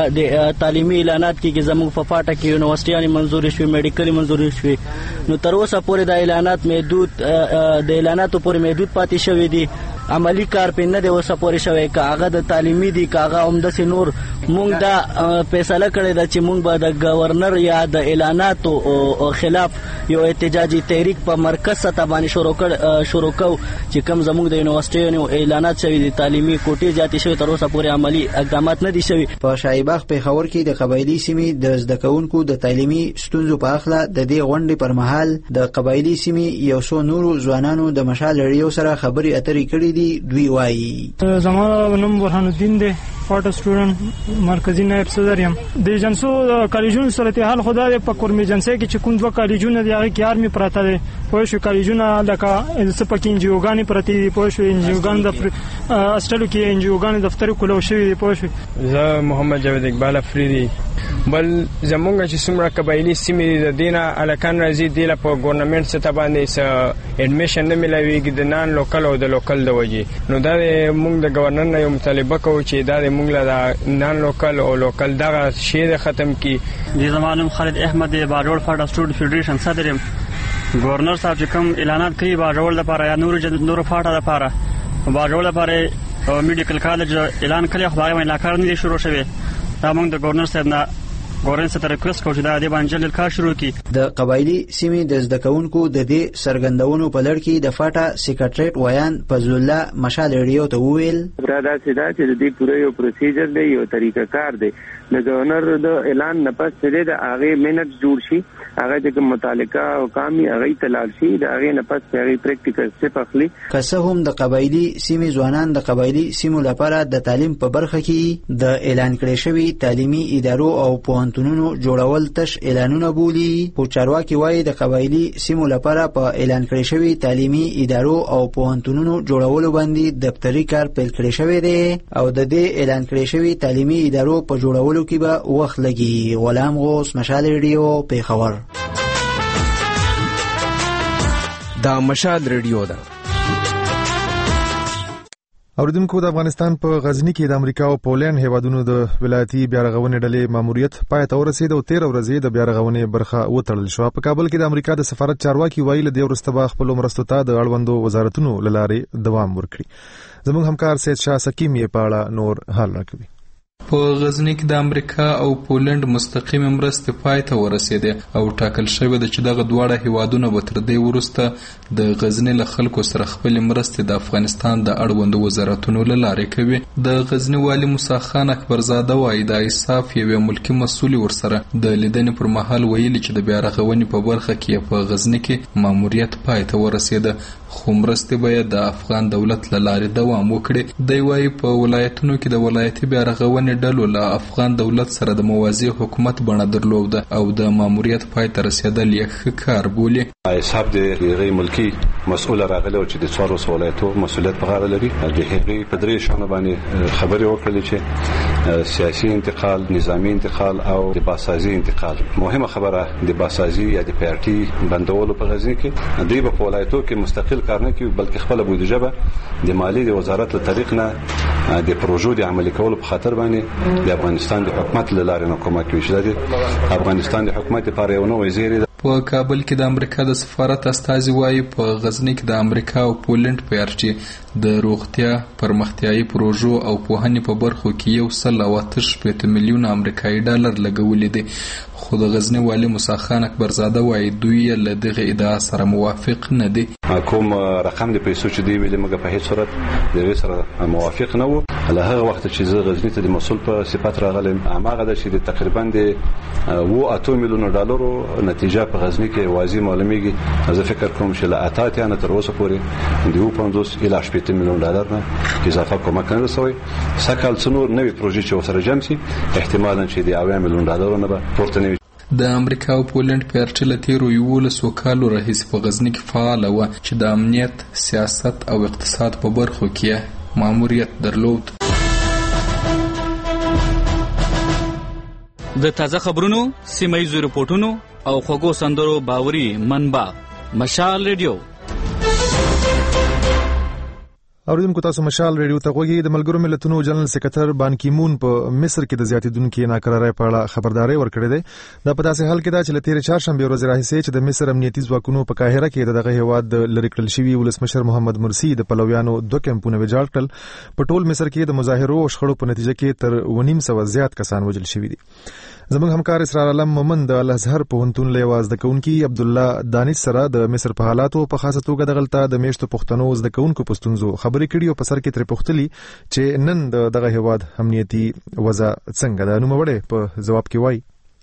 د تعلیمي اعلانات کې زموږ په فاټا کې یونیورسيټي منزوري شوی میډیکل منزوري شوی نو تر اوسه پورې د اعلانات محدود د اعلاناتو پورې محدود پاتې شوی دي. عملی کار په نه دی اوسه پورې شوی کاغه د تعلیمي دي کاغه عمده سي نور مونږ دا فیصله کړی دا چې مونږ به د گورنر یا د اعلاناتو خلاف یو احتجاجي تحریک په مرکز سطح باندې شروع کو چې کوم زموږ د یونیورسيټي اعلانات شوی دي تعلیمي کوټې زیاتې شوی تر اوسه پورې عملی اقدامات نه دي شوی. په شایباغ پیښور کې د قبایلی سیمې د زدکونکو د تعلیمي ستونزو په اخله د دې غونډې پر مهال د قبایلی سیمې یو څو نورو ځوانانو د مشال ریډیو سره خبرې اترې کړې دي. دوی وایي زما نوم برهان الدین دی فاټا سټوډنټ مرکزی نائب صدر یم. د جنسو کالجونو صورتحال خدای په کورمي جنسي کې چې کوم دوه کالجونه دی هغه کې آرمي پراته دي پوه شو کالجونه لکه سپکین انجیوګان پرتی دي پوه شو انجیوګان د استلو کې انجیوګان دفتر کولو شوی دی پوه شو. زه محمد جاوید اقبال افریدی بل زمونږ چې څومره قبایلی سیمې د دینه الکان راځي دی په ګورنمنت سطح باندې س اډمیشن نه ملويږي د نان لوکل او د لوکل د وجې نو دا موږ د گورنر نه یو مطالبه کوو چې دا موږ له نان لوکل او لوکل دغه شی ختم کی. د زمانم خالد احمد باجوړ فاټا سټوډنټ فدریشن صدر یم. گورنر صاحب چې کوم اعلانات کوي باجوړ لپاره یا نور فاټا لپاره باجوړ لپاره میډیکل کالج اعلان کړی خو هغه نه کار نه شروع شوی. دا موږ د گورنر صاحب نه ګورنر ته ریکوست کوو چې دا د باندې کار شروع کړي. د قبایلی سیمې د زدکونکو د دې سرګندونو په لړ کې د فاټا سیکریټریټ ویان فضل الله مشال ریډیو ته وویل دا چې د دې پوره یو پروسیجر دی یو طریقه کار دی د گورنر د اعلان نه پس چې د هغه منټ جوړ شي هغه د متعلقه حکامي هغه تلال شي د هغه نه پس هغه پریکټیکل سټپ اخلي. که څه هم د قبایلی سیمې ځوانان د قبایلی سیمو لپاره د تعلیم په برخه کې د اعلان کړي شوی تعلیمي ادارو او پوهنتونونو جوړول تش اعلانونه بولي خو چارواکي وایي د قبایلی سیمو لپاره په اعلان کړي شوی تعلیمي ادارو او پوهنتونونو جوړولو باندې دفتري کار پیل کړی شوی دی او د دې اعلان کړي شوی تعلیمي ادارو په جوړولو کې به وخت لګي. غلام غوث مشال ریډیو پیښور. دا مشال ریډیو ده. اوریدونکو د افغانستان په غزنی کې د امریکا او پولند هیوادونو د ولایتي بیارغونې ډلې ماموریت پای ته ورسید او 13 ورځې د بیارغونې برخه وټړل شو. په کابل کې د امریکا د سفارت چارواکي ویل د ورسته خپل مرستو ته د اړوندو وزارتونو لارې دوام ورکړي. زموږ همکار سید شاه سکیم یې پاړه نور حال راکوي. په غزنی کې د امریکا او پولند مستقیم مرستې پای ته ورسېدې او ټاکل شوی د چې دغه دواړه هیوادونه به تر دې وروسته د غزنی له خلکو سره خپل مرستې د افغانستان د اړوندو وزارتونو له لارې کوي. د غزنی والي موسی خان اکبرزاده وایي د ایصاف یو ملکی مسؤل ورسره د لیدنې پر مهال ویلي چې د بیارغونې په برخه کې په غزنی کې ماموریت پای ته ورسېده خو مرستې به د افغان دولت له لارې دوام وکړي. دی وایي په ولایتونو کې د ولایتي بیارغونې ډلو له افغان دولت سره د موازی حکومت بڼه درلوده او د ماموریت پای ته رسیدل یې ښه کار بولي. ایصاف د غیر ملکی مسؤل راغلی او چې د څوارلسو ولایتو مسؤلیت په غاړه لري د هغې په درې شیانو باندې خبرې وکړلې چې سیاسي انتقال، نظامی انتقال او د باسازي انتقال. مهمه خبره د باسازي یا د پارټي بندولو په غزنی کې دوی په ولایتو کې مستقل کار نه کوي بلکې خپل بودیجه به د مالی د وزارت له طریق نه د پروژو د عملي کولو په خاطر باندې د افغانستان د حکومت له لارې نه کومک کوي. د افغانستان د حکومت لپاره یو نوې زیری په کابل کې د امریکا د سفارت استازي وایي په غزنی کې د امریکا او پولند په ارچې د روغتیا پرمختیايي پروژو او پوهنې په برخو کې 1.8 میلیون امریکایي ډالر لګولې دي. خو د غزنی والی موسی خان اکبرزاده وایي دوی له دغه ادعا سره موافق نه دي. کوم رقم د پیسو چې دی ویلې موږ په هیڅ صورت د سره موافق نه وو. له هغه وخت چې زه غزنی ته د مسول په صفت راغلم هغه د چې تقریبا د 8 میلیون ډالرو نتیجه په غزنی کې واضح معلومیږي. زه فکر کوم چې له اتات نه تر اوسه پورې د 50 الی 80 میلیون ډالر نه اضافه کومک نه رسوي. سکهال څنور نوې پروژې چې وسره جمع شي احتمالاً چې د 80 میلیون ډالرو نه به پورته نه. د امریکا او پولند په ارچله تیرو 11 کالو راهیسې په غزنی کې فعال و چې د امنیت، سیاست او اقتصاد په برخو کې ماموریت درلود. د تازه خبرونو، سیمایي رپورټونو او خوږو سندرو باوري منبع مشال ریډیو. اوریدونکو تاسو مشال ریډیو ته غوږی. د ملګرو ملتونو جنرال سکرټر بان کی مون په مصر کې د زیاتیدونکو ناکرارۍ په اړه خبرداري ورکړې ده. دا په داسې حال کې ده چې له تیر چهارشنبه ورځې راهیسې چې د مصر امنیتي ځواکونو په قاهره کې دغه هیواد لری کړل شوی ولسمشر محمد مرسی د پلویانو 2 کمپونه ویجاړ کړل. په ټول مصر کې د مظاهرو او شخړو په نتیجه کې تر 1.5 زیات کسان وژل شوي دي. زموږ همکار اسرار علم مومن د الازهر پوهنتون له واز د کونکي عبد الله دانش سره د مصر په حالاتو په خاصه توګه د غلطه د میشتو پښتنو د کونکو پښتونزو خبرې کړي او په سر کې تر پښتلي چې نن دغه هواد امنیتي وضع څنګه ده. نو مړې په جواب کې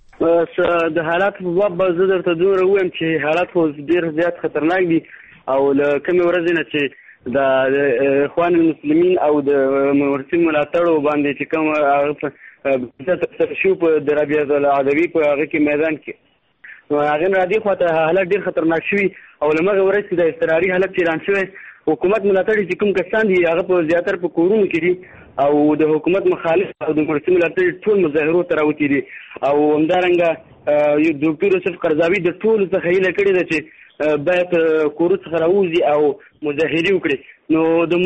وایي د حالات په باب زه درته دومره وایم چې حالات خو ډېر زیات خطرناک دي او له کومې ورځې نه چې د اخوان المسلمین او د مرسي ملاتړو باندې چې کوم تر شو په د ربيعه العدوي په هغه کې میدان کې هغه را دي خو ته حالت ډېر خطرناک شوی او لمغه ورسې د استقراري حالت اعلان شوی. حکومت ملاتړ چې کوم کسان دي هغه په زیاتره په کورونو کې دي او د حکومت مخالف او د مرسي ملاتړ ټول مظاهرو ته راوتی دي او همدارنګه یو ډاکټر یوسف قرضاوي د ټول څخه هیله کړې ده چې باید کورو څخه راوځي او مظاهرې وکړي. نو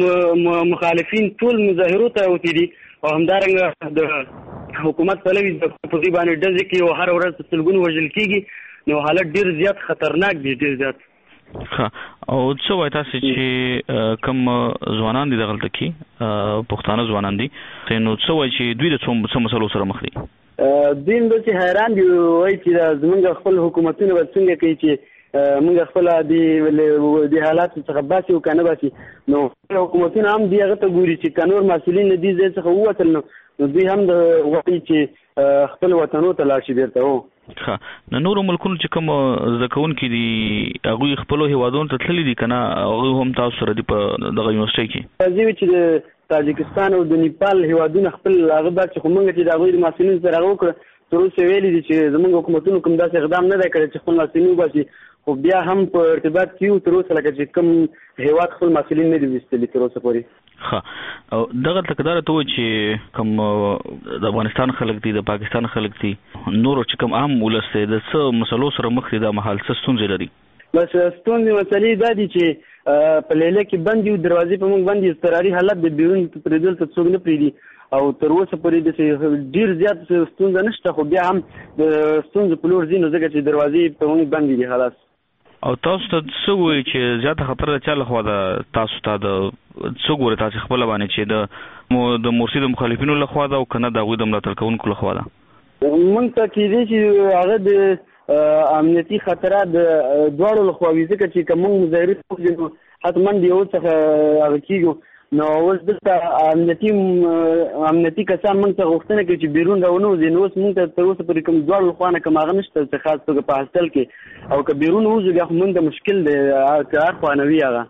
د مخالفین ټول مظاهرو ته راوتی دي او همدارنګه د حکومت په لوي د پوزي باندې ډزې کې او هر ورځ سلګونه وژل کیږي. نو حالت ډیر زیات خطرناک دی، ډیر زیات. او څه وایي تاسو چې کوم ځوانان دي دغلته کې پښتانه ځوانان دي نو څه وایي چې دوی د څه مسلو سره مخ دي؟ دوی د چې حیران دي وایي چې زمونږ خپل حکومتونه به څنګه کوي چې موږ خپل د حالات څخه باسي او کنه باسي. نو حکومتونه هم دی هغه ته ګوري چې قانون مسؤلین دي ځای څخه ووتل نو دوی هم د وایي چې خپل وطنو ته لاړ شي بیرته. ښه نو نورو ملکونو چې کوم زده کوونکي دي هغوی خپلو هیوادونو ته تللي دي که نه هغوی هم تاسو سره دي په دغه یونیورسټۍ کې؟ راځي چې د تاجکستان او د نیپال هیوادونه خپل هغه بار چې خو موږ چې د هغوی د محصلینو سره هغه وکړه تر اوسه ویلي دي چې زموږ حکومتونو کوم داسې اقدام نه دی کړی چې خپل محصلین وباسي خو بیا هم په ارتباط کې یو تر اوسه لکه چې کوم هیواد خپل محصلین نه دي ویستلي تر اوسه پورې. ښه او دغه تکدار ته و چې کوم د افغانستان خلک دي د پاکستان خلک دي نورو چې کوم عام ولس دی د څه مسلو سره مخ دي دا مهال څه ستونزې لري؟ بس ستونزې مسلې دا دي چې په لیله کې بند یو دروازې په موږ باندې اضطراري حالت د بیرون پرېدل ته څوک نه پرېږدي او تر اوسه پورې د ډېر زیات ستونزه نشته خو بیا هم د ستونزو په لور ځي نو ځکه چې دروازې په موږ باندې دي خلاص. او تاسو ته څه وایي چې زیاته خطر د چا لخوا ده تاسو ته د څه ګورئ تاسو خپله باندې چې د مرسي د مخالفینو لخوا ده او که نه د هغوی د ملاتړ کوونکو لخوا ده؟ موږ ته کېدای چې هغه د امنیتي خطرات د دواړو لخوا وي ځکه چې که موږ مظاهرې وکړو نو حتما د یو څخه هغه کېږو نو اوس دلته امنیتي کسان موږ ته غوښتنه کوي چې بیرون راونه وځي نو اوس موږ ته تر اوسه پورې کوم دواړو لخوا نه کوم هغه نشته چې خاص توګه په هاسټل کې او که بیرون وځو بیا خو موږ ته مشکل دی که هر خوا نه وي هغه.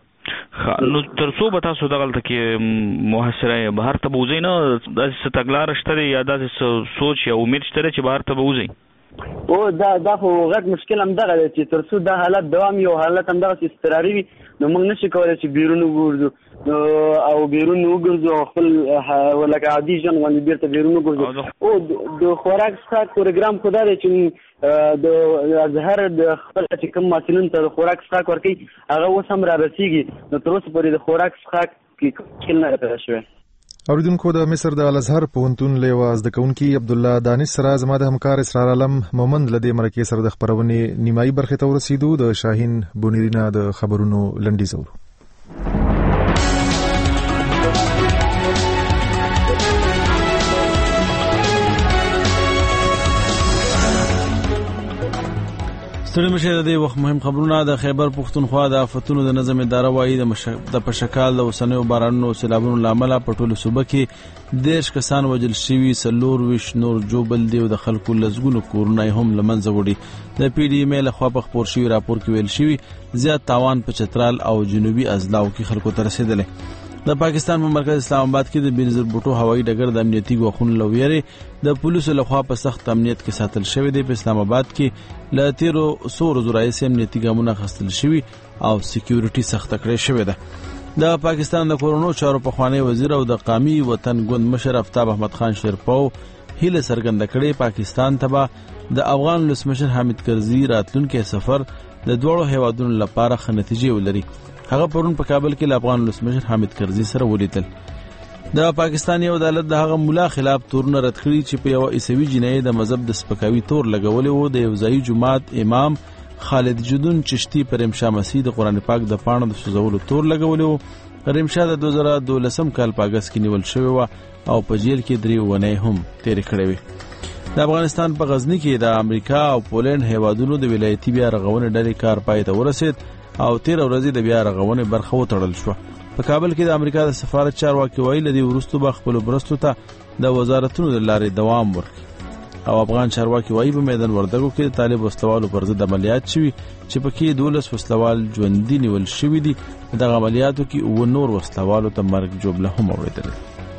نو تر څو به تاسو دغلته کې محاصره بهر ته به وځئ نه داسې څه تګلاره شته دی یا داسې څه سوچ یا امید شته دی چې بهر ته به وځئ؟ او دا خو غټ مشکل هم دغه دی چې تر څو دا حالت دوام یو حالت هم دغسې اضطراري وي نو موږ نشو کولی چې بیرون وګرځو او بیرون وګرځو او خپل لکه عادي ژوند باندې بیرته بیرون وګرځو. او د خوراک څښاک پروګرام خو دا دی چې د ازهر د خپل چې کوم محصلینو ته د خوراک څښاک ورکوي هغه اوس هم را رسېږي نو تر اوسه پورې د خوراک څښاک کې مشکل نه پیدا شوی. اوریدونکو د مصر د الازهر پوهنتون له واز د کونکي عبد الله دانش سره زما د همکار اسرار عالم مومند لدی مرکه سره د خبرونې نیمایي برخه ته ورسیدو د شاهین بونیرینا د خبرونو لنډیز اورو. ستړي مشه د وخت مهم خبرونه د خیبر پختونخوا د آفتونو د نظم اداره وايي د پشکال د اوسنیو بارانونو سیلابونو لامل په ټولو صوبه کې 10 کسان وژل شوي، 24 نور جوبل دی او د خلکو لزګونو کورونه هم لمنځه وړي. د پی ډی ایم ال خوا په خبر شوی راپور کې ویل شوی زیات تاوان په چترال او جنوبي اضلاعو کې خلکو ته رسیدلی. د پاکستان په مرکز اسلام آباد کې د بینظیر بوټو هوایي ډګر د امنیتي ګواښونو لویره د پولیسو لخوا په سخت امنیت کې ساتل شوی دی. په اسلام آباد کې ل 1300 ورځې راځي امنیتي ګامونه اخیستل شوي او سکیورټي سخت کړی شوی ده. د پاکستان د کورونو چارو پخوانی وزیر او د قومي وطن ګوند مشر افتاب احمد خان شیرپو هیله څرګنده کړې پاکستان ته به د افغان ولسمشر حامد کرزي راتلونکي سفر د دوړو هیوادونو لپاره ښه نتیجې ولري. هغه پرون په کابل کې د افغان ولسمشر حامد کرزي سره ولیدل. د پاکستان یو عدالت د هغه مولا خلاف تورونه رد کړی چې په یو عیسوي جنایي د مذهب د سپکاوي تور لګولې وو. د یو ځایي جماعت امام خالد جدون چشتي پر امشا مسیح د قران پاک د پاڼو د سوزولو تور لګولې وو. پر امشا د 2012 کال په اگست کې نیول شوی و او په جیل کې 3 ونې هم تیر کړې وي. د افغانستان په غزنی کې د امریکا او پولند هیوادونو د ولایتي بیا رغونې ډلې کار پای ته ورسید او 13 ورځې د بیا رغونې برخه وتړل شو. په کابل کې د امریکا د سفارت چارواکي ویل دی ورستو به خپل برستو ته د وزارتونو د لارې دوام ورکړي او افغان چارواکي وایي په میدان وردګو کې د طالب وسلوالو پر ضد عملیات شوي چې پکې 12 وسلوال ژوندي نیول شوي دي. دغه عملیاتو کې 9 نور وسلوالو ته مرګ جوړه هم اوریدل.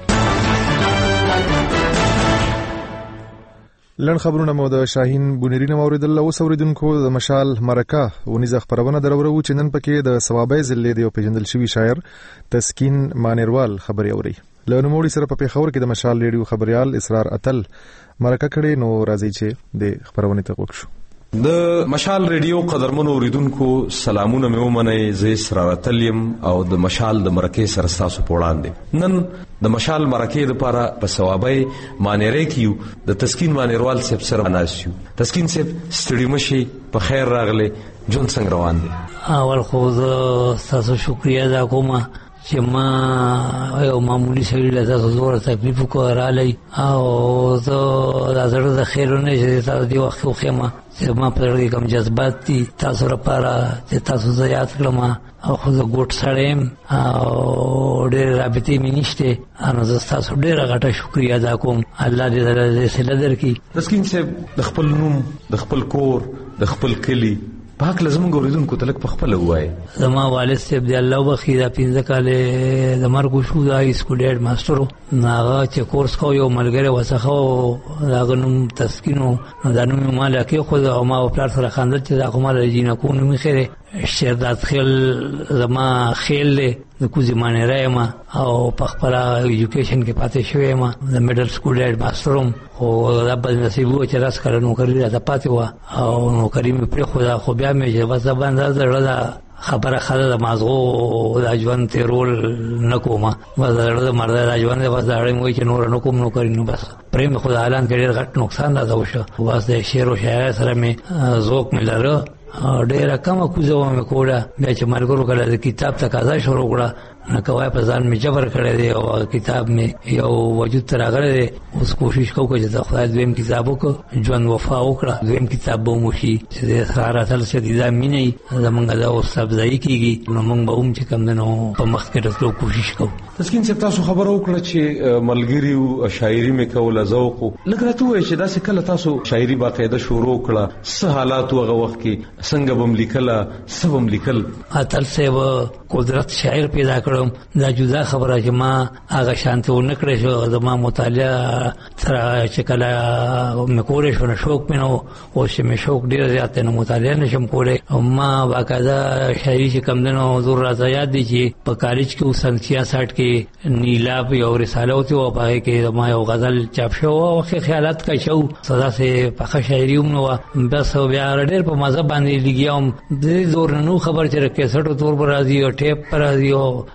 لن خبرونه مو د شاهین بونیرینا اوریدل. اوس اوریدونکو د مشال مرکه ونیزه خبرونه درورو چې نن پکې د ثوابای ضلع دی او پیژندل شوی شاعر تسکین مانیروال خبري اوري. له نوموړي سره په پیښور کې د مشال ریډیو خبريال اسرار اتل مرکه کړي. نو راځي چې د خبرونه ته وکړو. د مشال ریډیو قدرمنو اوریدونکو سلامونه مې ومنئ. زه اسرار اتل یم او د مشال د مرکه سره تاسو په وړاندې نن د مشال مرکه لپاره په ثوابای مانیرې کې د تسکین مانیروال صاحب سره ناسیو. تسکین صاحب ستړي مشي، په خیر راغله، جون څنګه روان دي؟ اول خو تاسو شکریا ادا کوم چې ما یو معمولی سړي له تاسو زور تکلیف کورالی او زه د زړه د خیرونه چې تاسو دی وخت خو خمه چې ما په لري کوم جذبات دي تاسو لپاره چې تاسو زه یاد کړم او خو زه ګوت سړیم او ډېر رابطې مې نشته. نو زه تاسو ډېر غټه شکریا ادا کوم. الله دې سره درکړي. تسکین صاحب د خپل نوم، د خپل کور، د خپل کلی پاک لازم ګوریدونکو تلک په خپل وای. زما والد صاحب دی الله وبخي دا 15 کال د مرګ شو دا اسکول هډ ماسترو ناغه چې کورس کو یو ملګری وسخه دا غنوم تسکینو دا نوم مال کې خو او ما په سره خاندل چې دا کومه رجینه کو نو میخره شهردات خیل زما خیل د کوزي مانه رایم او په خپل ایجوکیشن کې پاتې شوې ما د میډل سکول هډ ماستروم او دا په نصیب و چې راس کړه نو کړی دا پاتې و او نو کریم پر خدا خو بیا مې چې بس باندې زړه خبره خاله د مازغو د ژوند تیرول نکوما بس زړه مرده د ژوند بس اړم وای چې نور نکوم نو کړی نو بس پریم خدا اعلان کړي غټ نقصان راځو شو. بس د شعر او شاعر سره مې ذوق مې لره ډېر کم کوزو مې کوله بیا چې مرګورو کله د کتاب تقاضا شروع کړه نه کوي په ځان مې جبر کړی دی او کتاب مې یو وجود تر راغلی دی. اوس کوشش کوم چې د خدای دویم کتاب وکړو ژوند وفا وکړه دویم کتاب به مو شي چې د اسرار اتل شدیده مینې زمونږ د استاد ځای کېږي نو موږ به هم چې کوم دی نو په مخ کې راتلو کوشش کوو. تسکین صاحب تاسو خبره وکړه چې ملګری او شاعري مې کوله ذوق لږ راته وایي چې داسې کله تاسو شاعري باقاعده شروع کړه څه حالات هغه وخت کې څنګه بم لیکله څه بم لیکل؟ اتل صاحب قدرت شاعر پیدا کړم دا جدا خبره چې ما هغه شانته و نکړې شو. زما مطالعه تر چې کله مې کولې شو شوق مې نو او چې مې شوق ډېر زیات نو مطالعه نشم کولای او ما باقاعده شاعري چې کم دنو حضور راځه یاد دي چې په کالج کې سن 66 کې نیلاب یو رساله وتی او پای کې ما یو غزل چاپ شو او خیالات کا شو صدا سه په شاعري نو بس بیا ډېر په مذهب باندې لګیام د زور نو خبر چې کیسټو تور پر راځي او ټیپ پر راځي او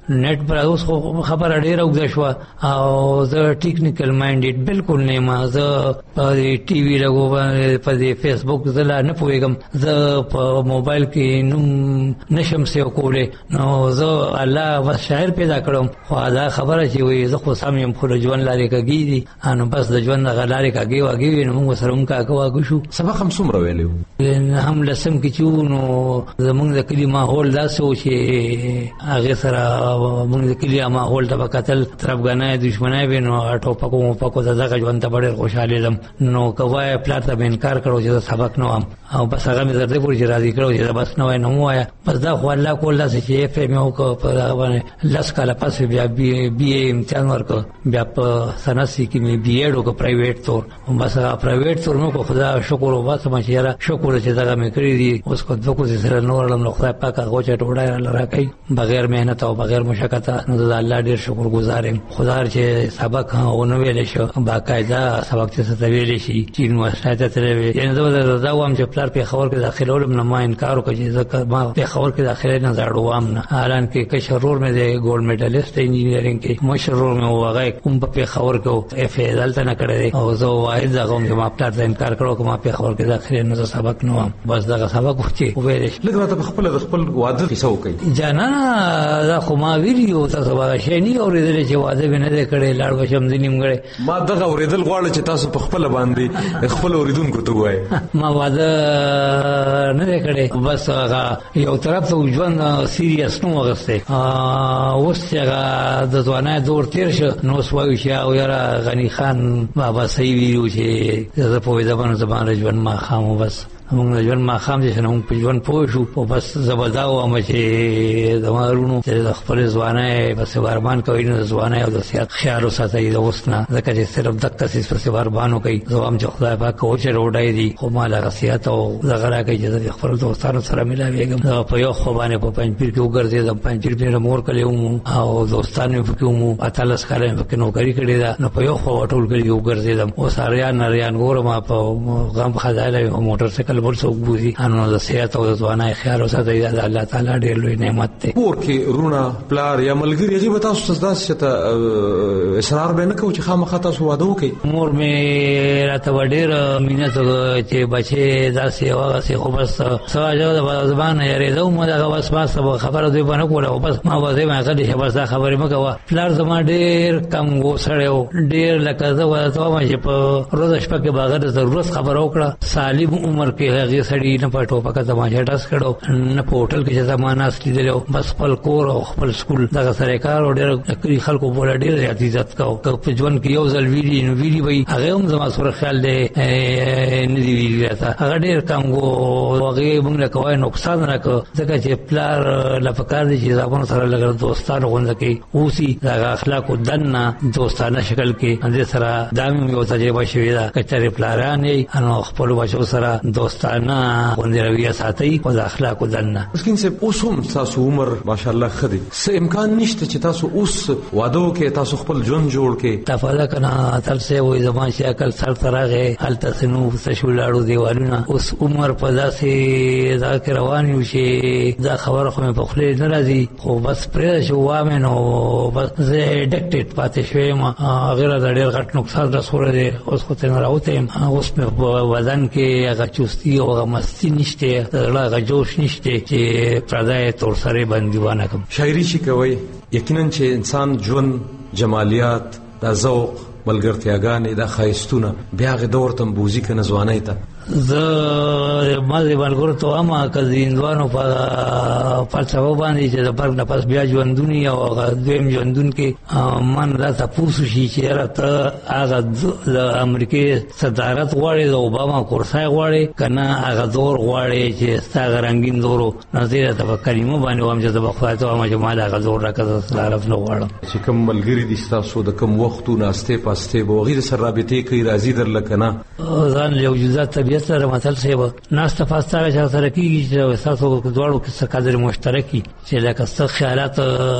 نت پر اوس خبره ډیره وګړه شو او زه ټیکنیکل مایندډ بالکل نه ما زه په ټي وی لګو په فیسبوک زلا نه پوهیږم زه په موبایل کې نوم نشم سیو کوله نو زه الله بس شاعر پیدا کړم خو دا خبره چې وي زه خو سم یم خو ژوند لارې کږي دي انو بس د ژوند غلارې کږي واګي نو موږ سره هم کاګو شو. سبق هم څومره ویلو هم لسم کې چو نو زمونږ د کلی ماحول داسې و چې هغه سره موږ د کلی ماحول ته قتل طرفګانای دښمنای به نو ټوپکو مو دغه ژوند ته ډېر خوشاله لم نو کوای پلار ته انکار کړو چې سبق نو او بس هغه مې زړه پورې راضي کړو چې بس نو نه وایا بس دا خو الله کول داسې چې اف ام او کو په هغه باندې لاس کاله پس بیا بي اي امتحان ورکو بیا په سناسي کې مې بي اډ او پرایویټ تور بس هغه پرایویټ تور نو خدا شکر او بس ما چې شکر چې دا مې کړی دي اوس کو دغه سره نور لم خدای پاک هغه چې ټوډای راکای بغیر مهنت او بغیر مشقت نو د الله ډیر شکر گزار یم خدای چې سبق ونه ویل شو باقاعده سبق چې ویل شي چې نو شاته ترې یعنی دا وام چې پلار په خبر کې داخله ولم نه ما انکار وکړ چې ځکه ما په خبر کې داخله نه زړوام نه حالان کې کشرور مې د ګولډ میډالیست انجینیرینګ کې مشرور مې وغه کوم په خبر کې اف ای دلته نه کړی او زه واحد زغم چې ما پلار ته انکار کړو کوم په خبر کې داخله نه سبق نو بس دا سبق وچی ویل لږ راته خپل واده کیسه وکړي جانا دا خو ما ویډیو تاسو به شنی اورېدل چې واده به نه کړي لاړ بشم ځینیم غړي ما دغه اورېدل غواړم چې تاسو په خپل باندې خپل اوریدونکو ته وایي ما واده نه کړي بس هغه یو طرف ته ژوند سیریس نو غسته اوس هغه د ځوانای دور تیر شو نو سوي شي او یاره غنی خان بابا صحیح ویلو چې زه په دې باندې ژوند ما خامو بس موږ ژوند ما خام چې نو په ژوند پوه شو او بس زبرداو هم چې زمارونو چې خپل ځوانای بس ورمان کوي نو ځوانای او د صحت خیال وساتي د اوسنا ځکه چې صرف د تاسیس پر ورمانو کوي زوام چې خدای پاک او چې روډای دي خو مال غصیت او زغرا کوي چې خپل دوستانو سره ملاويږم په یو خو باندې په پنځپیر کې وګرځیدم پنځپیر مور کلیوم او دوستانو په کوم اتلس کاله په نوکری کړی دا نو په یو خو ټول کلی وګرځیدم او ساریان نریان ګورم په غم خدای له موټر سایکل ورسو بوزي انو د صحت او د ځوانای خیال وساتي دا الله تعالی ډېر لوی نعمت دی. کور کې رونه پلار یا ملګری هغه به تاسو تاسو ته اصرار به نه کوي چې خامخا تاسو واده وکړي. مور مې راته ډېر مینه چې بچي داسې واغسې خو بس سواجو د زبان یې راو مو دا بس ما خبره دوی باندې کوله او بس ما وځي ما غلي بس دا خبره مګه پلار زما ډېر کم وسړیو ډېر لکه زه وته ما چې په روز شپه کې باغ د ضرورت خبر وکړه سالم عمر کې هغه سړی نه پټو پکې زمانه ډاس کړو نه په هوټل کې زمانه استلیدلو بس خپل کور او خپل سکول دغه سره کار او ډېر کلی خلکو بوله ډېر زیات عزت کاو په ژوند کې یو ځل ویلی نو ویلی وي هغه هم زما سره خیال دی نه دی ویلی راته هغه ډېر کم وو هغه موږ له کوی نقصان راکو ځکه چې پلار لپاره دي چې ځابون سره لګر دوستانو غونډه کې اوسي دغه اخلاق او دنه دوستانه شکل کې اندې سره دامه یو تجربه شوې ده کچره پلارانې انو خپل بچو سره دوستانه غونډه رویه ساتي او د اخلاق او دنه مسکین سه اوس هم تاسو عمر ماشاءالله خدي څه امکان نشته چې تاسو اوس واده کې تاسو خپل ژوند جوړ کې تفاله کنه تل سه وې زمان چې عقل سر ترغه حالت سينو سشولاړو دیوالونه اوس عمر په داسې ذاکر روان یو چې دا خبره خو په خله ناراضي خو بس پرې شو وامنو بس زه ډکټډ پاتې شوم غیر د ډېر غټ نقصان رسول دي اوس خو ته راوته اوس په بدن کې هغه چوستي او هغه مستی نشته هغه جوش نشته چې پردای تور سره بنديوانه کوم شاعري شي کوي یقینا چې انسان ژوند جمالیات د ذوق ملګرتیاګانې د خایستونه بیا غ دور تم بوزي کنه ځواني ته زه مازه بلګور ته ما کزیندوانو په فلسفه باندې چې د پرګ نه پس بیا ژوندونی او دویم ژوندون کې من را تاسو شي چې راته هغه د امریکای صدارت غواړي د اوباما کورسای غواړي کنه هغه دور غواړي چې ستاسو رنگین دورو نظر ته کلمه باندې وام چې د بخوات او ما جماعت هغه دور راکړه سلام نو غواړم چې کوم ملګری دي تاسو د کوم وختو ناشته پاسته به غیر سره رابطه کوي راضي در لکنه ځان له وجودات طبيعت سره مثال سیبه ناس تفاصله چې سره کیږي چې تاسو دواړو کې څه قدر مشترکي چې لکه څه خیالات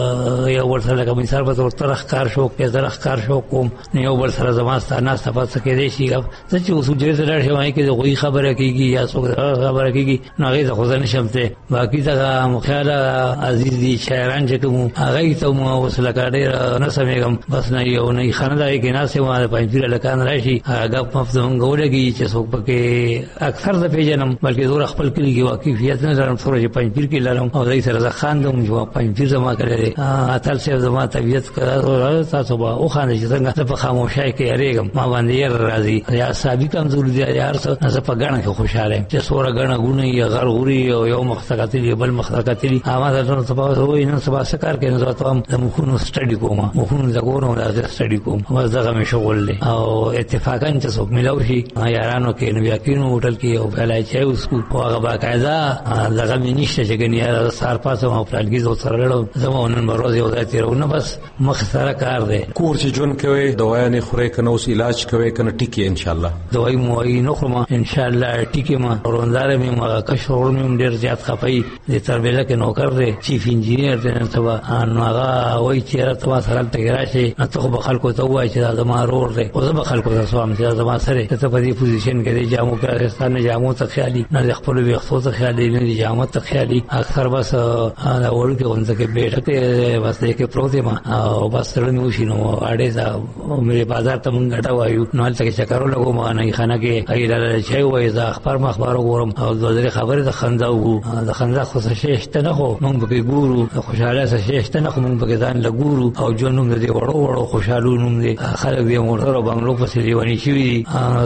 یو ور سره کوم مثال په تور طرح کار شو کې طرح کار شو کوم یو ور سره زماسته ناس تفاصله کې دي شي چې اوس جوړ سره شوی کې غوي خبره کیږي یا څو خبره کیږي نو هغه ځکه ځنه شمته باقي دا مخاله عزیز دي شاعران چې کوم هغه ته مو وسله کړي نه سمېږم بس نه یو نه خاندای کې ناس ما په پیر لکان راشي هغه په مفهوم غوړږي چې څوک پکې اکثر د پیژنم بلکې زور خپل کلی کې واقعیت نه لرم څوره چې پیر کې لرم او دای سره خاندم جو پیر زما کړي اتل څه زما طبيعت کړه تاسو به او خان چې څنګه په خاموشۍ کې اړېږم ما باندې راځي یا سابق کمزوري دي یا څه نه په غاڼه کې خوشاله چې سوره غاڼه غونې یا غرغوري او یو مختقاتلی بل مختقاتلی اما دا ټول تاسو وې نن سبا سکار کې نو تاسو د مخونو سټډي کوم مخونو د ګورو د سټډي کوم بس دا مې شغل دی او اتفاقا چې څوک ملاوي شي یارانو کې نو یقینو هوټل کې او بلای چې اوس کو هغه باقاعده دغه مې نشته چې ګنیا سار پاسه او پلانګي زو سره لړو زمونږ بروز یو ځای تیرونه بس مخ سره کار دی کور چې جون کوي دوايانې خوري کنه اوس علاج کوي کنه ټیکي ان شاء الله دوای مو نو خو ان شاء الله ټیکي ما وروندار مې ما کښور مې ډیر زیات خپي د تربیله کې نوکر دی چیف انجینیر دی نن سبا نو هغه وایي چې راته سره تګرا شي نو خو خلکو ته وایي چې دا ما رور دی او زه خلکو ته سوام چې دا سره ته په دې پوزیشن کې دی جامو پاکستان نه جامو ته خیالي نه خپل وختو ته خیالي نه جامو ته خیالي اکثر بس دا ورکه اونځ کې بیٹھه کې بس دې کې پروت ما او بس سره نو شینو اړې دا مې بازار ته مونږ غټا وایو نو تل کې چکرو لګو ما نه خانه کې ایله چای وای دا اخبار ګورم او د خبره د خنداو د خندا خو څه شته نه خو مونږ به ګورو خوشاله څه شته نه خو مونږ به ځان لګورو او جنوم دې وړو خوشالو نوم دې خلک دې موټر او بنگلو په سری ونی شي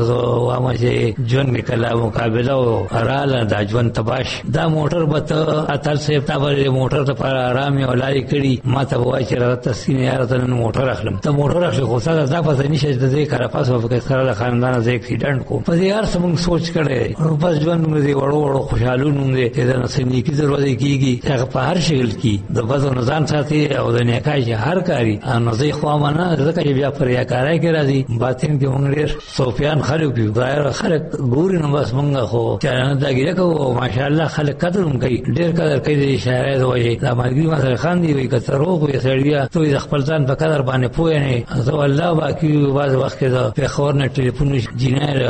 او ما چې جون می کلا مقابله او اراله د ژوند تباش دا موټر به ته اتل سیب تا موټر ته پر آرام او لاري کړي ما ته وای چې راته سینې یاره ته موټر اخلم ته موټر اخلي خو ساده دا پته نشي چې دې کار پاسو په سره خاندان زه اکسیډنټ کو په دې هر څه سوچ کړي او بس ژوند دې وړو خوشالو نوم دې دا نسنی کی ضرورت کیږي هغه په هر شکل کې د وزن نظام ساتي او د نیکای هر کاری نو زه خو ما نه ځکه چې بیا پر یا کارای کې راځي باطن کې مونږ ډېر صوفیان خلک دي ظاهر خلک ګوري نو بس مونږ خو چانه دا ګیره کو ماشاءالله خلک قدرم کوي ډېر قدر کوي شاعر وایي دا مرګي ما سره خان دی وي کتر روغ وي سړیا ته د خپل ځان په قدر باندې پوهې نه زه الله باقي واز وخت دا په خبر نه ټلیفون جینر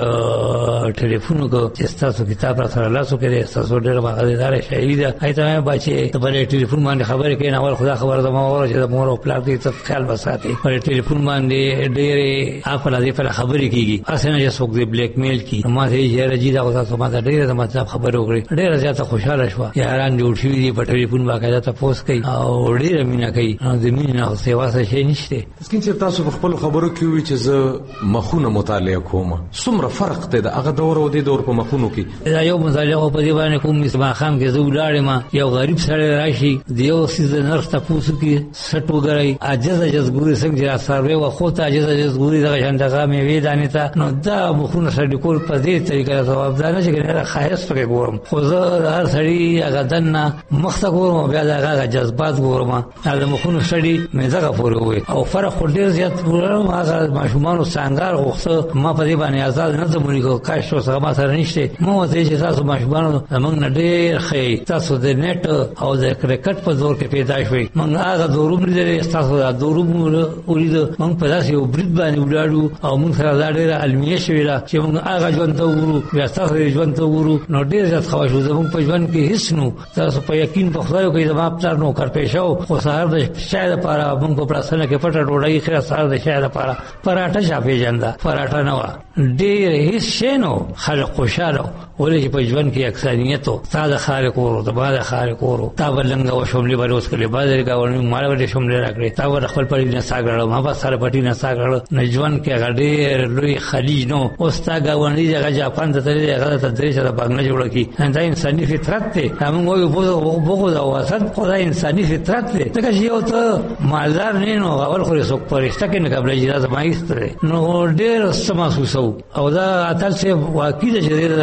ټلیفون کو چې تاسو کتاب را سره لاسو کې تاسو ډېر باغدار شهید ایته بچي ته په ټلیفون باندې خبرې کوي نو خدا خبر زما وره چې مور او پلار دې ته خیال وساتي په ټلیفون باندې ډېر خپل دې په خبرې کیږي اسنه چې څوک دې بلیک میل کی ما ته یې رجی دا تاسو ما ته ډېر د مطلب خبرو کړې ډېر زیاته خوشاله شو یاران جوړ شي دي په ټلیفون باندې ته پوسټ کوي او ډېر مینا کوي د مینا سیوا څه شي نشته سکین چې تاسو په خپل خبرو کې وی چې زه مخونه مطالعه کوم څومره فرق دی د هغه دور او د دور په مخونو کې دا یو مطالعه په دی باندې کوم مسما خام کې زه ولاړم ما یو غریب سره راشي دیو سیز نرخ تاسو کې سټو غړای عجز ګوري څنګه سروي او خو ته عجز ګوري دغه شندغه مې وې دانه ته نو دا مخونه سره کول په دې طریقه ثواب ده نه چې نه خایس پکې ګورم خو زه هر سړی هغه دنه مخته ګورم بیا دغه جذبات ګورم هغه مخونه سړی مې دغه پورې وي او فرق ډېر زیات ګورم هغه ماشومان څنګه غوښته ما په دې باندې آزاد نه زمونږ کو کاش اوس هغه سره نشته مو ته چې تاسو ماشومان موږ نه ډېر خې تاسو د نت او د کرکټ په زور کې پیدا شوي موږ هغه دوروم لري تاسو دا دوروم ولید موږ په داسې یو برید باندې ولاړو او موږ سره دا ډېر علمي شوی دا چې موږ هغه ژوند ته ورو بیا تاسو ژوند ته ورو نو ډېر زیات خواښو زموږ په ژوند کې هیڅ نو تاسو په یقین په خدای کې زما پلار نو کار پېښو خو سهار د شاید لپاره موږ په پرسنه کې پټه ډوډۍ خیر سهار د شاید لپاره پراټه شاپې جندا پراټه نه و ډېر هیڅ شنو خلک خوشاله ولې په ژوند کې اکثریت ساده خالق ورو د باندې خالق ورو تا بلنګ او شوملي بروس کړي بازار گاونډي مال ورته شوملي راکړي تا ور خپل پړې نه ساګړل ما په سره پټي نه ساګړل نه ژوند کې غډېر لوی خلیج نو اوس تا گاونډي هغه جاپان ته تللی هغه ته درې سره باندې جوړ کی دا انساني فطرت ته موږ وایو بوغو دا واسط خدای انساني فطرت ته ته چې یو ته مالدار نه نو اول خو څوک پرېسته کې نه قبل اجازه ما ایستره نو ډېر سماسوسو او دا اتل څه واقعي چې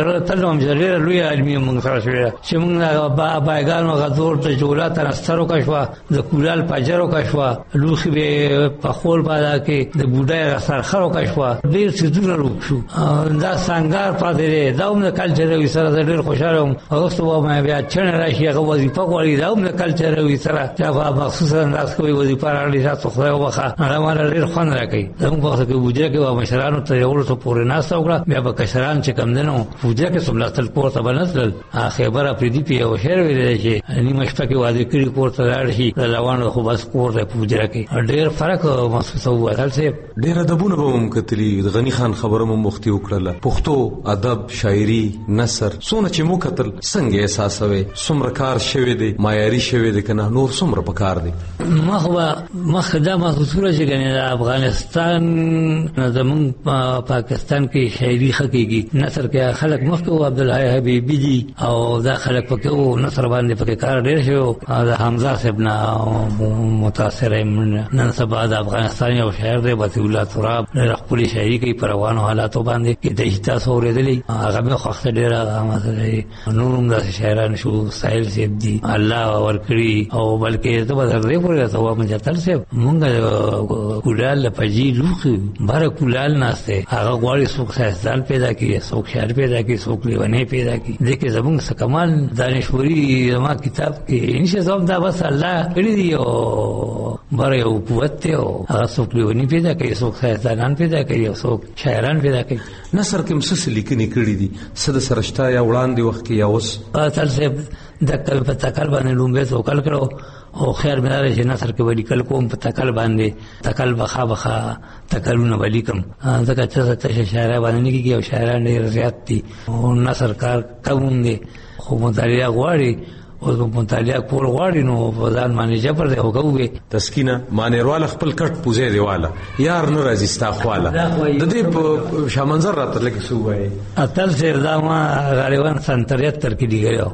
کوم ډېر لوی علمي موږ سره شوی چې موږ بایګانو غزور ته جولات نسترو کښوا د کولال پاجرو کښوا لوخي به په خول بالا کې د بوډای سرخرو کښوا ډېر څه جوړ شو دا څنګه پاتې دا موږ کلچر وی سره ډېر خوشاله وم هغه څه ما بیا چن راشي هغه وظیفه غوړي دا موږ کلچر وی سره چې په مخصوصا انداز کوي وظیفه راړي تاسو خو وخه هغه مال ډېر خوند راکړي دا موږ وخت کې بوجه کې و مشرانو ته یو څه پورې ناسته وکړه بیا به کشران چې کم دنو بوجه کې سملاتل کوته بنتل خبره پرې دی په شهر ویل چې نیمه شپه کې واده کړی کوته راړي روانو خو بس کوته بوجه کې ډېر فرق محسوس و اصل سه ډېر ادبونه به ممکتلی د غنی خان خبره مو مختی وکړه پښتو ادب شاعري نثر سونه چې مو کتل څنګه احساسوي څومره کار شوی دی معیاري شوی دی کنه نور څومره پکار دی مخدا محسوسه چې کنه افغانستان زمون پاکستان کې شاعري حقيقي نثر کې خلک مخکې عبدالحی حبیبی دي او دا خلک پکې او نثر باندې پکې کار ډېر شو دا حمزه صاحب نه متاثر نن سبا د افغانستان یو شاعر دی بطی الله تراب خپل شاعري کوي پروانو حالاتو باندې کې د احساس اورېدلې هغه به خوښ ډېر مثلا نورم د شاعرانو شو ساحل صاحب دي الله ورکړي او بلکې ته بدر دې پورې ته و مجتل صاحب مونږ کولال پجی لوخي بار کولال ناشته هغه غواړي څوک سایسدان پیدا کړي څوک شاعر پیدا کړي څوک لیونی پیدا کړي دغه زمونږ کمال دانشوري ما کتاب کې انشاء الله دا بس الله کړی دی او بار یو قوت ته او هغه څوک لیونی پیدا کړي څوک سایسدان پیدا کړي او څوک شاعران پیدا کړي نثر کې مسس لیکنې کړې دي صد سرشتہ یا وړاندې وخت کې یا اوس تل صاحب د کل په تکل باندې لومبه توکل کړو او خیر مې چې نثر کې ولی کل کوم په تکل باندې تکل بخا تکلونه ولی کوم ځکه چې شاعر باندې کېږي او شاعران ډېر زیات دي او نثر کار کوم دي خو مطالعه غواړي او مطالعه کول غواړي نو په ځان باندې جبر دی او کوي تسکینه مانیروال خپل کټ پوزې دیواله یار نه راځي ستا خواله د دې په شامنظر راته لکه سو وای اتل سردار ما غالبا 73 کې دیګو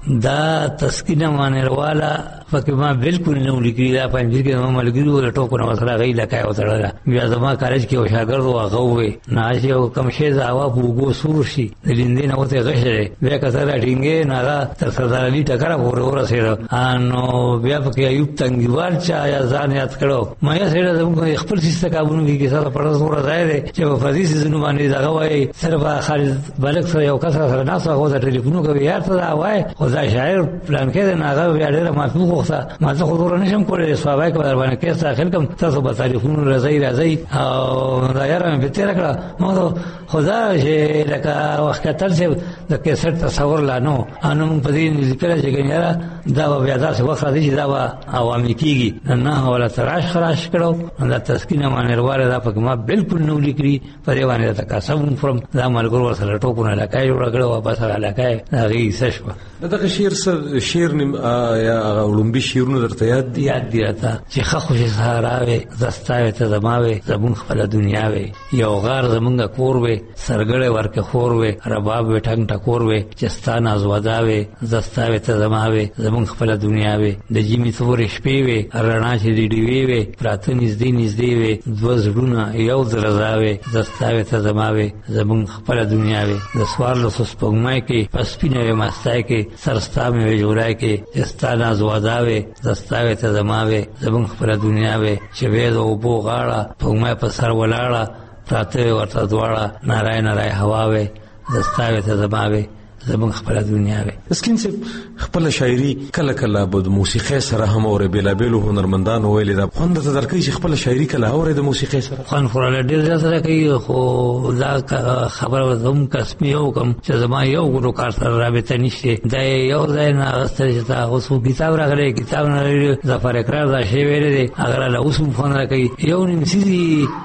دا تسکینه مانیروالا فکر ما بالکل نه ولیکي دا پنځه کې ما ملګری ول ټوکو نو سره غي لکای وتړل بیا زما کالج کې او شاګرد واغه وې ناجي او کم شي زاوا بوګو سور شي دلیندې نه وته غشره بیا کثره ټینګې نه تر سردار علي ټکر ور سره انو بیا پکې ایوب تنګیوال چا یا ځان یاد کړو ما یې سره زموږ خپل سیسته کابونو کې سره پړس ور ځای چې په فزي سيزونو باندې دا وای صرف خالد بلک سره یو کثره سره ناسو هغه ټلیفون کوي یار ته دا وای دا شاعر پلان کې نه هغه بیا ډېر مفهوم وخته ما ته حضور نشم کولای سوابای کو در باندې کې داخل کوم تاسو به تاریخونو راځي او دا یاره مې به تیر کړه ما خدا چې لکه وخت تل څه د کیسټ تصور لانو انو په دې ذکر چې ګنیرا دا بیا دا څه وخت دی چې دا عوامي کیږي نه ولا تراش خراش کړو دا تسکینه مانیرواله دا پک ما بالکل نو لیکري په دې باندې تکاسم فرم دا ملګرو سره ټوکونه لکای جوړ کړو واپس لکای هغه سشوا دغه شعر نیم یا اولمبي شعرونه درته یاد دي راته چې خوشي سهاراوي زستاوي ته زماوي زمون خپل دنیا وي یو غار زمونږه کور وي سرګړې ورکه خور وي رباب وټنګ ټکور وي چستان ازوداوي زستاوي ته زماوي زمون خپل دنیا وي د جیمی تور شپې وي رڼا چې دی وي پراته نږدې وي دو زړونه یو درزاوي زستاوي ته زماوي زمون خپل دنیا وي د سوار له سپوږمۍ کې پسپینه مستای کې سرستا مې جوړای کې استانا زواداوي زستاوي ته زماوي زمون خپل دنیا وي چې وې د اوبو غاړه په ما په سر ولاړه پراته ورته دواړه نارای هوا وي زستاوي ته زماوي زمون خپل دنیا وي اسکین سے خپل شاعري کله کله د موسیقي سره هم اور بلابلو هنرمندان ویل دا خوند ته درکې چې خپل شاعري کله اور د موسیقي سره خان فراله ډېر سره کوي خو دا خبره زم کسمي یو کوم چې زما یو ګورو کار سره رابطه نشته دا یو ځای نه غستل چې تا اوس کتاب راغلی کتاب نه ظفر اقرار دا شی ویل دي اگر له اوس فون راکې یو نیم سيدي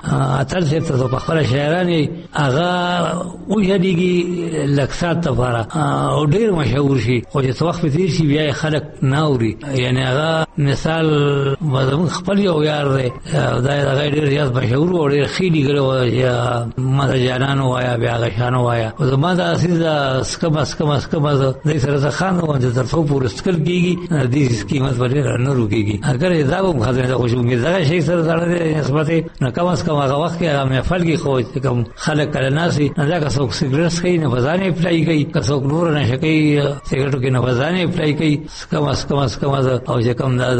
اتل څه په خپل شاعرانه هغه او یادګي لکسات تفاره او ډیر مشهور شي او چې وخت تیر شي بیا خلک ناوري یعنی هغه مثال مزمن خپل یو یار دی دا ډیر زیات مشهور او ډیر خېلی ګلو یا ماته جانانو وایا بیا غشانو وایا او زما دا اساس اسکم د سره خان او د ترڅو پورستکل کیږي د دې قیمت ورته نه روکيږي اگر دا به خزانه خوشو کې دا شي سره سره نسبت نه کم از کم هغه وخت کې هغه محفل کې خو کوم خلک کله ناسي نه دا څوک سیګریټ کوي نه بازارې پلای کوي څوک څوک نور نشه کوي سیګریټو کې نوازانې اپلای کوي کم از کم او چې کم دا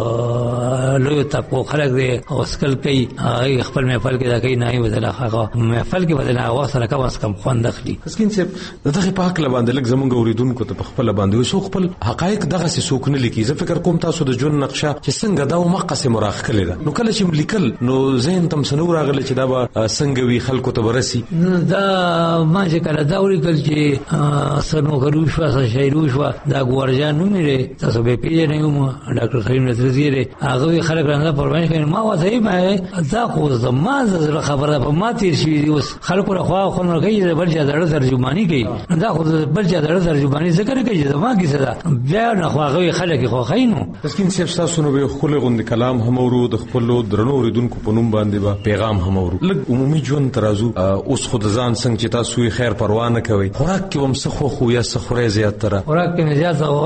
لوی تاکو خلک دی او سکل کوي هغه خپل محفل کې دا کوي نه وي بدل هغه محفل کې بدل هغه سره کم از کم خوند اخلي. مسکین صاحب دغه پاک لباندې لک زمونږ اوریدونکو ته خپل باندې وسو خپل حقایق دغه څه څوک نه لیکي. زه فکر کوم تاسو د ژوند نقشه چې څنګه دا مقصه مراخ کړی دا نو کله چې لیکل نو ذهن تم سنور راغله چې دا به څنګه وی خلکو ته ورسي. دا ما چې کله دا ولیکل چې سنو غروش واسه شیروش وا دا ګورجان نوم لري تاسو به پیژنئ مو ډاکټر خیم نظری هغه خلک راځي پروايي کوي ما وځي ما دا خو زما زړه خبره په ما تیر شي اوس خلکو راخوا خو نو کوي بل ځای د ترجمانی کوي دا خو بل ځای د ترجمانی ذکر کوي زما کې څه دا بیا نه خو هغه خلک خو خاينو. مسکین صاحب تاسو نو به خپل غوند کلام هم ورو د خپل درنو اوریدونکو په نوم باندې با پیغام هم ورو لګ عمومي ژوند ترازو اوس خود ځان څنګه چې تاسو خیر پروا نه کوي خوراک کې هم څه خو یا څه خوري زیات تر خوراک کې زیات او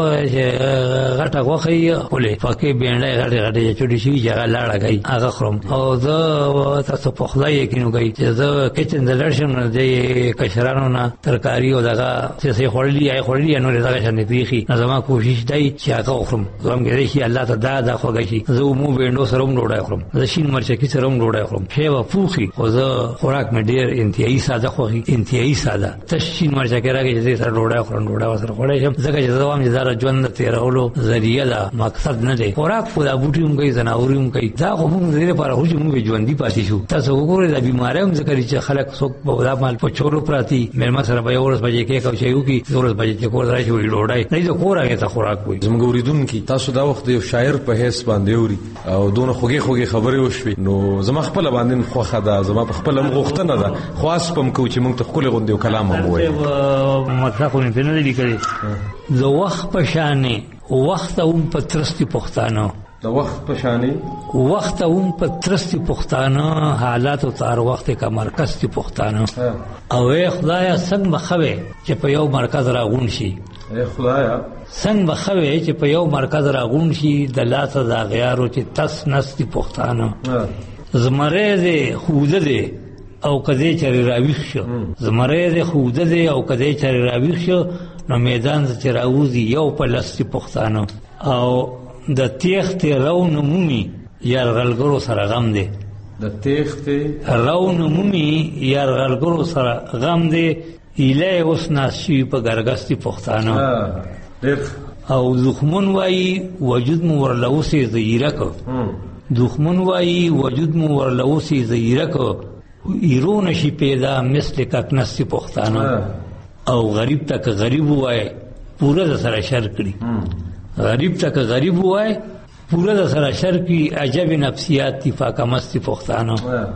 غټه غوخي ولې پکې بینډه غټه چوټي شي جګه لاړه گئی هغه خرم او زه تاسو په خدای یقین کوي چې زه کچن د لړشم د کشرانو نه ترکاری او دغه څه خورلي نو دغه شنه پیخي زما کوشش دی چې هغه خرم زم کې شي الله ته دا خوږی شي زه مو بینډو سره ډوډۍ خورم زه شین مرچکی سره ډوډۍ خورم شیوا پوخي او زه خوراک مې ډیر انتهایی ساده خوږی انتهایی ساده تشین مرچکی راګي چې سره ډوډۍ خورم ډوډۍ سره خورم ځکه چې زه وایم چې دا ژوند تیرولو ذریعہ دا مقصد نه دی. خوراک په بوټیوم کوي زناوریم کوي دا کوم زیره لپاره هو چې موږ ژوندۍ پاتې شو. تاسو وګورئ د بیماریو ذکر چې خلک څوک په دا مال په چورو پراتی مېرمه سره به ورځ بجې کې کوي یو کی ورځ بجې کې کور راځي وی ډوډۍ نه د خوراک ته خوراک وي. زموږ اوریدونکو تاسو دا وخت یو شاعر په هیڅ باندې اوري او دونه خوږی خبرې وشوي نو زما خپل باندې خوخه ده زما په خپل مغختنه ده خاص پم کو چې موږ ته خپل غوندې کلام هم وایي مطلب خو نه نه لیکلي د وخت په شانې وخت هم په ترستی پښتانه د وخت په شانې وخت هم په ترستی پښتانه حالات او تار وخت کا مرکز تی پښتانه او خدایا څنګه مخوي چې په یو مرکز راغون شي خدایا څنګه مخوي چې په یو مرکز راغون شي د لاس د غیارو چې تس نستی پښتانه زمره دې خوده دې او کدی چر راویخ شو زمره دې خوده دې او کدی چر راویخ شو نو میدان چې راوځي یو په لستی پښتانه او د تیخت رون مومي یارغلګرو سره غم دی د تیخت رون مومي یارغلګرو سره غم دی اله اوس ناشي په ګرګستی پښتانه او دښمن وای وجود مو ورلوسي زیره کو دښمن وای وجود مو ورلوسي زیره کو ایرون شي پیدا مثل ککنستی پښتانه او غریب تک غریب وای پورا د سره شر کړی غریب تک غریب وای پورا د سره شر کی عجب نفسیات فاکه مستی پښتانه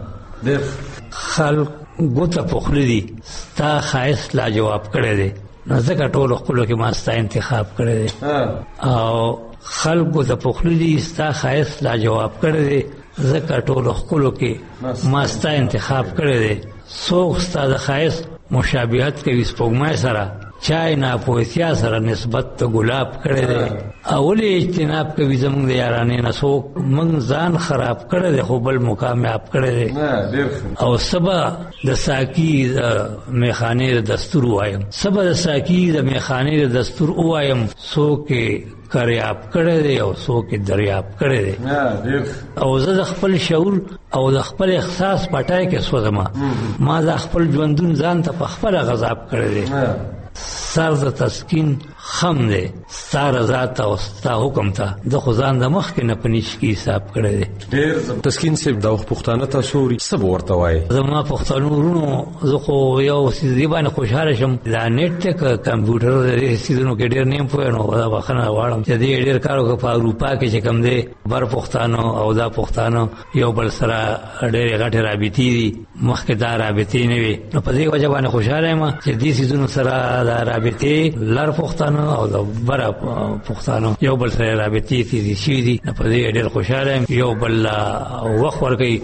خلق ګوته پخلدي تا خاص لا جواب کړی دی ځکه ټول خپل کې ماستا انتخاب کړی دی او خلق ګوته پخلدي تا خاص لا جواب کړی دی ځکه ټول خپل کې ماستا انتخاب کړی دی څوک ستاسو خاص مشابهت کوي سپوږمۍ سره چای نه پوهتیا سره نسبت ته ګلاب کړی دی اولی اجتناب کوي زمونږ د یارانې نه څوک موږ ځان خراب کړی دی خو بل مکامیاب کړی دی او سبا د ساکی د میخانې د دستور وایم سبا د ساکی د میخانې د دستور وایم څوک کریاب کړی دی او څوک دریاب کړی دی او زه د خپل شعور او د خپل احساس پټای کې سوځم ما د خپل ژوندون ځان ته په خپل غضب کړی دی سر د تسکین خم دی ستاره ذات او ستا حکم ته د خدان د مخ کې نه پنيش کی حساب کړی دی ډیر تسکین صاحب د پښتانه تاسو سب ورته وای زما پښتنو ورونو زه خو یو سیدی باندې خوشاله شم دا نت ته کمپیوټر د سیدونو کې ډیر نیم پوهه نو دا بخنه واړم چې ډیر کارو په اروپا کې چې کم دی بر پښتانو او دا پښتانو یو بل سره ډیر غټه رابطې دي مخکې دا رابطې نه وي نو په دې وجه باندې خوشاله یم چې دې سیدونو سره دا رابطې لر پښتانو او د بر پښتانو یو بل سره رابطې دي شي دي په دې ډېر خوشاله یم یو بل وخت ورکړي.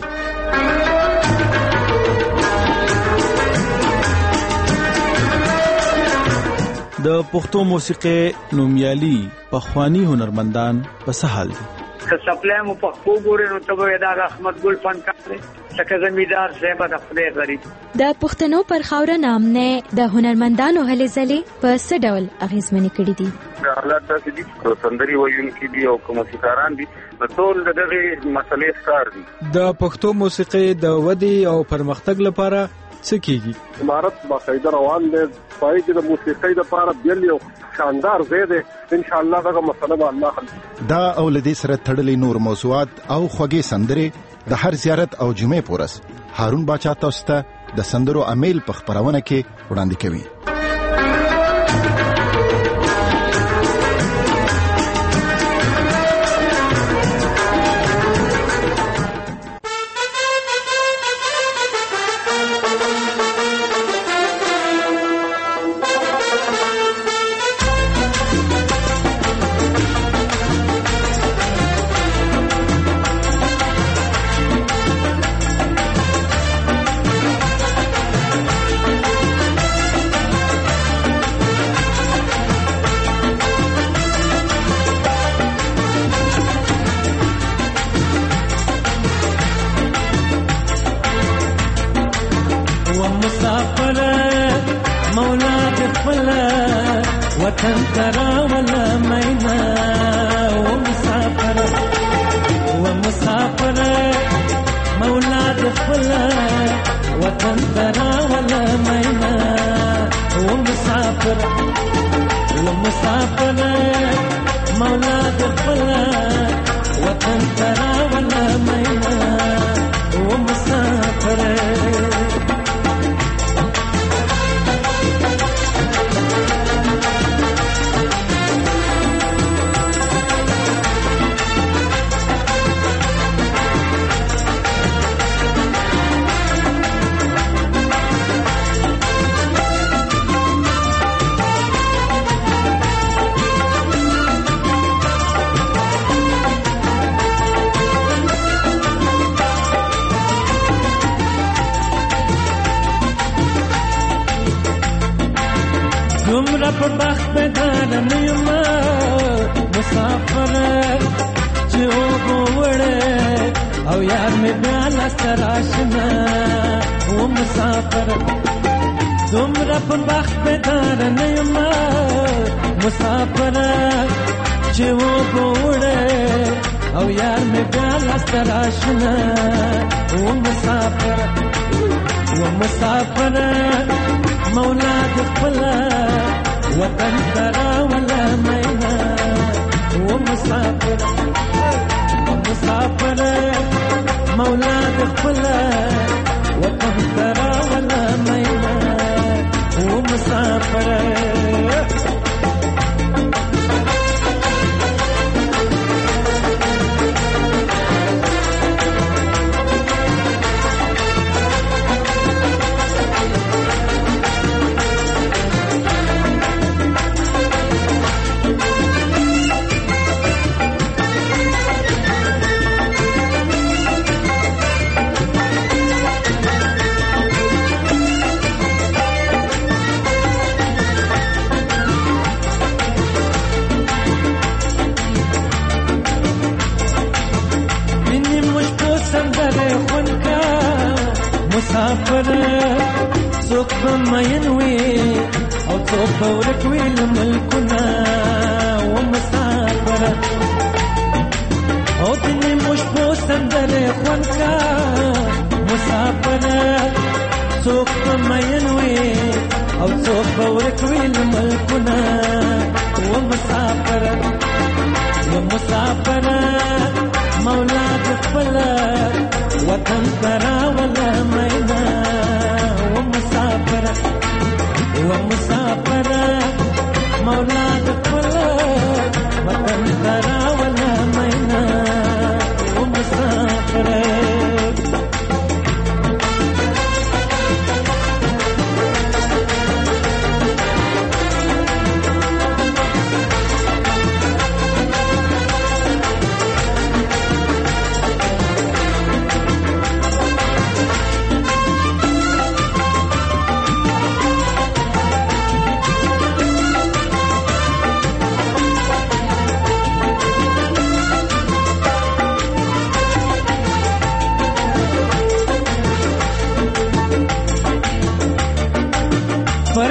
د پښتو موسیقي نومیالي پخوانی هنرمندان په سهال دي که سپلای مو په خو ګورې نو ته به دا رحمت ګل فنکار دی څکه زمیدار صاحب د خدای غریب. د پښتنو پر خاوره نامنه د هنرمندانو هلې ځلې په څه ډول اغیزمنې کړې دي؟ حالات داسې دي سندري ویونکي دي او موسیقاران دي ټول دغه مسلې ښکار دي. د پښتو موسیقي د ودې او پرمختګ لپاره څه کیږي؟ امارت باقاعده روان دی پای کې د موسیقۍ لپاره بیل یو شاندار ځای دی ان شاء الله دغه مسله به الله حل. دا او لدې سره تړلې نور موضوعات او خوږې سندرې د هر زیارت او جمعې پورس هارون باچا تاسو ته د سندرو امیل په خبرونه کې وړاندې کوي.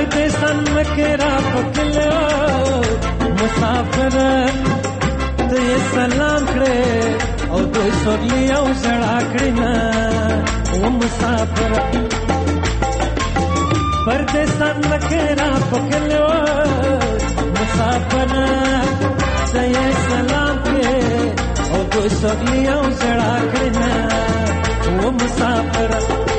پردیسان مکه را پکلو مسافر ته سلام کړې او دوی سورلی او زړه کړې نه او مسافر پردیسان مکه را پکلو مسافر ته سلام کړې او دوی سورلی او زړه کړې نه او مسافر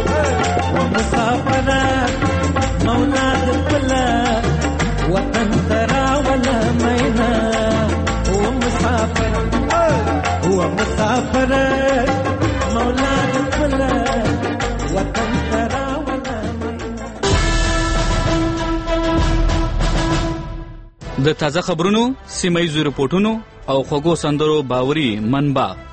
مولا دپلا وطن ترا ولا مینا هو مسافر مولا دپلا وطن ترا ولا مینا. د تازه خبرونو، سیمه ییزو رپورټونو او خوږو سندرو باوري منبع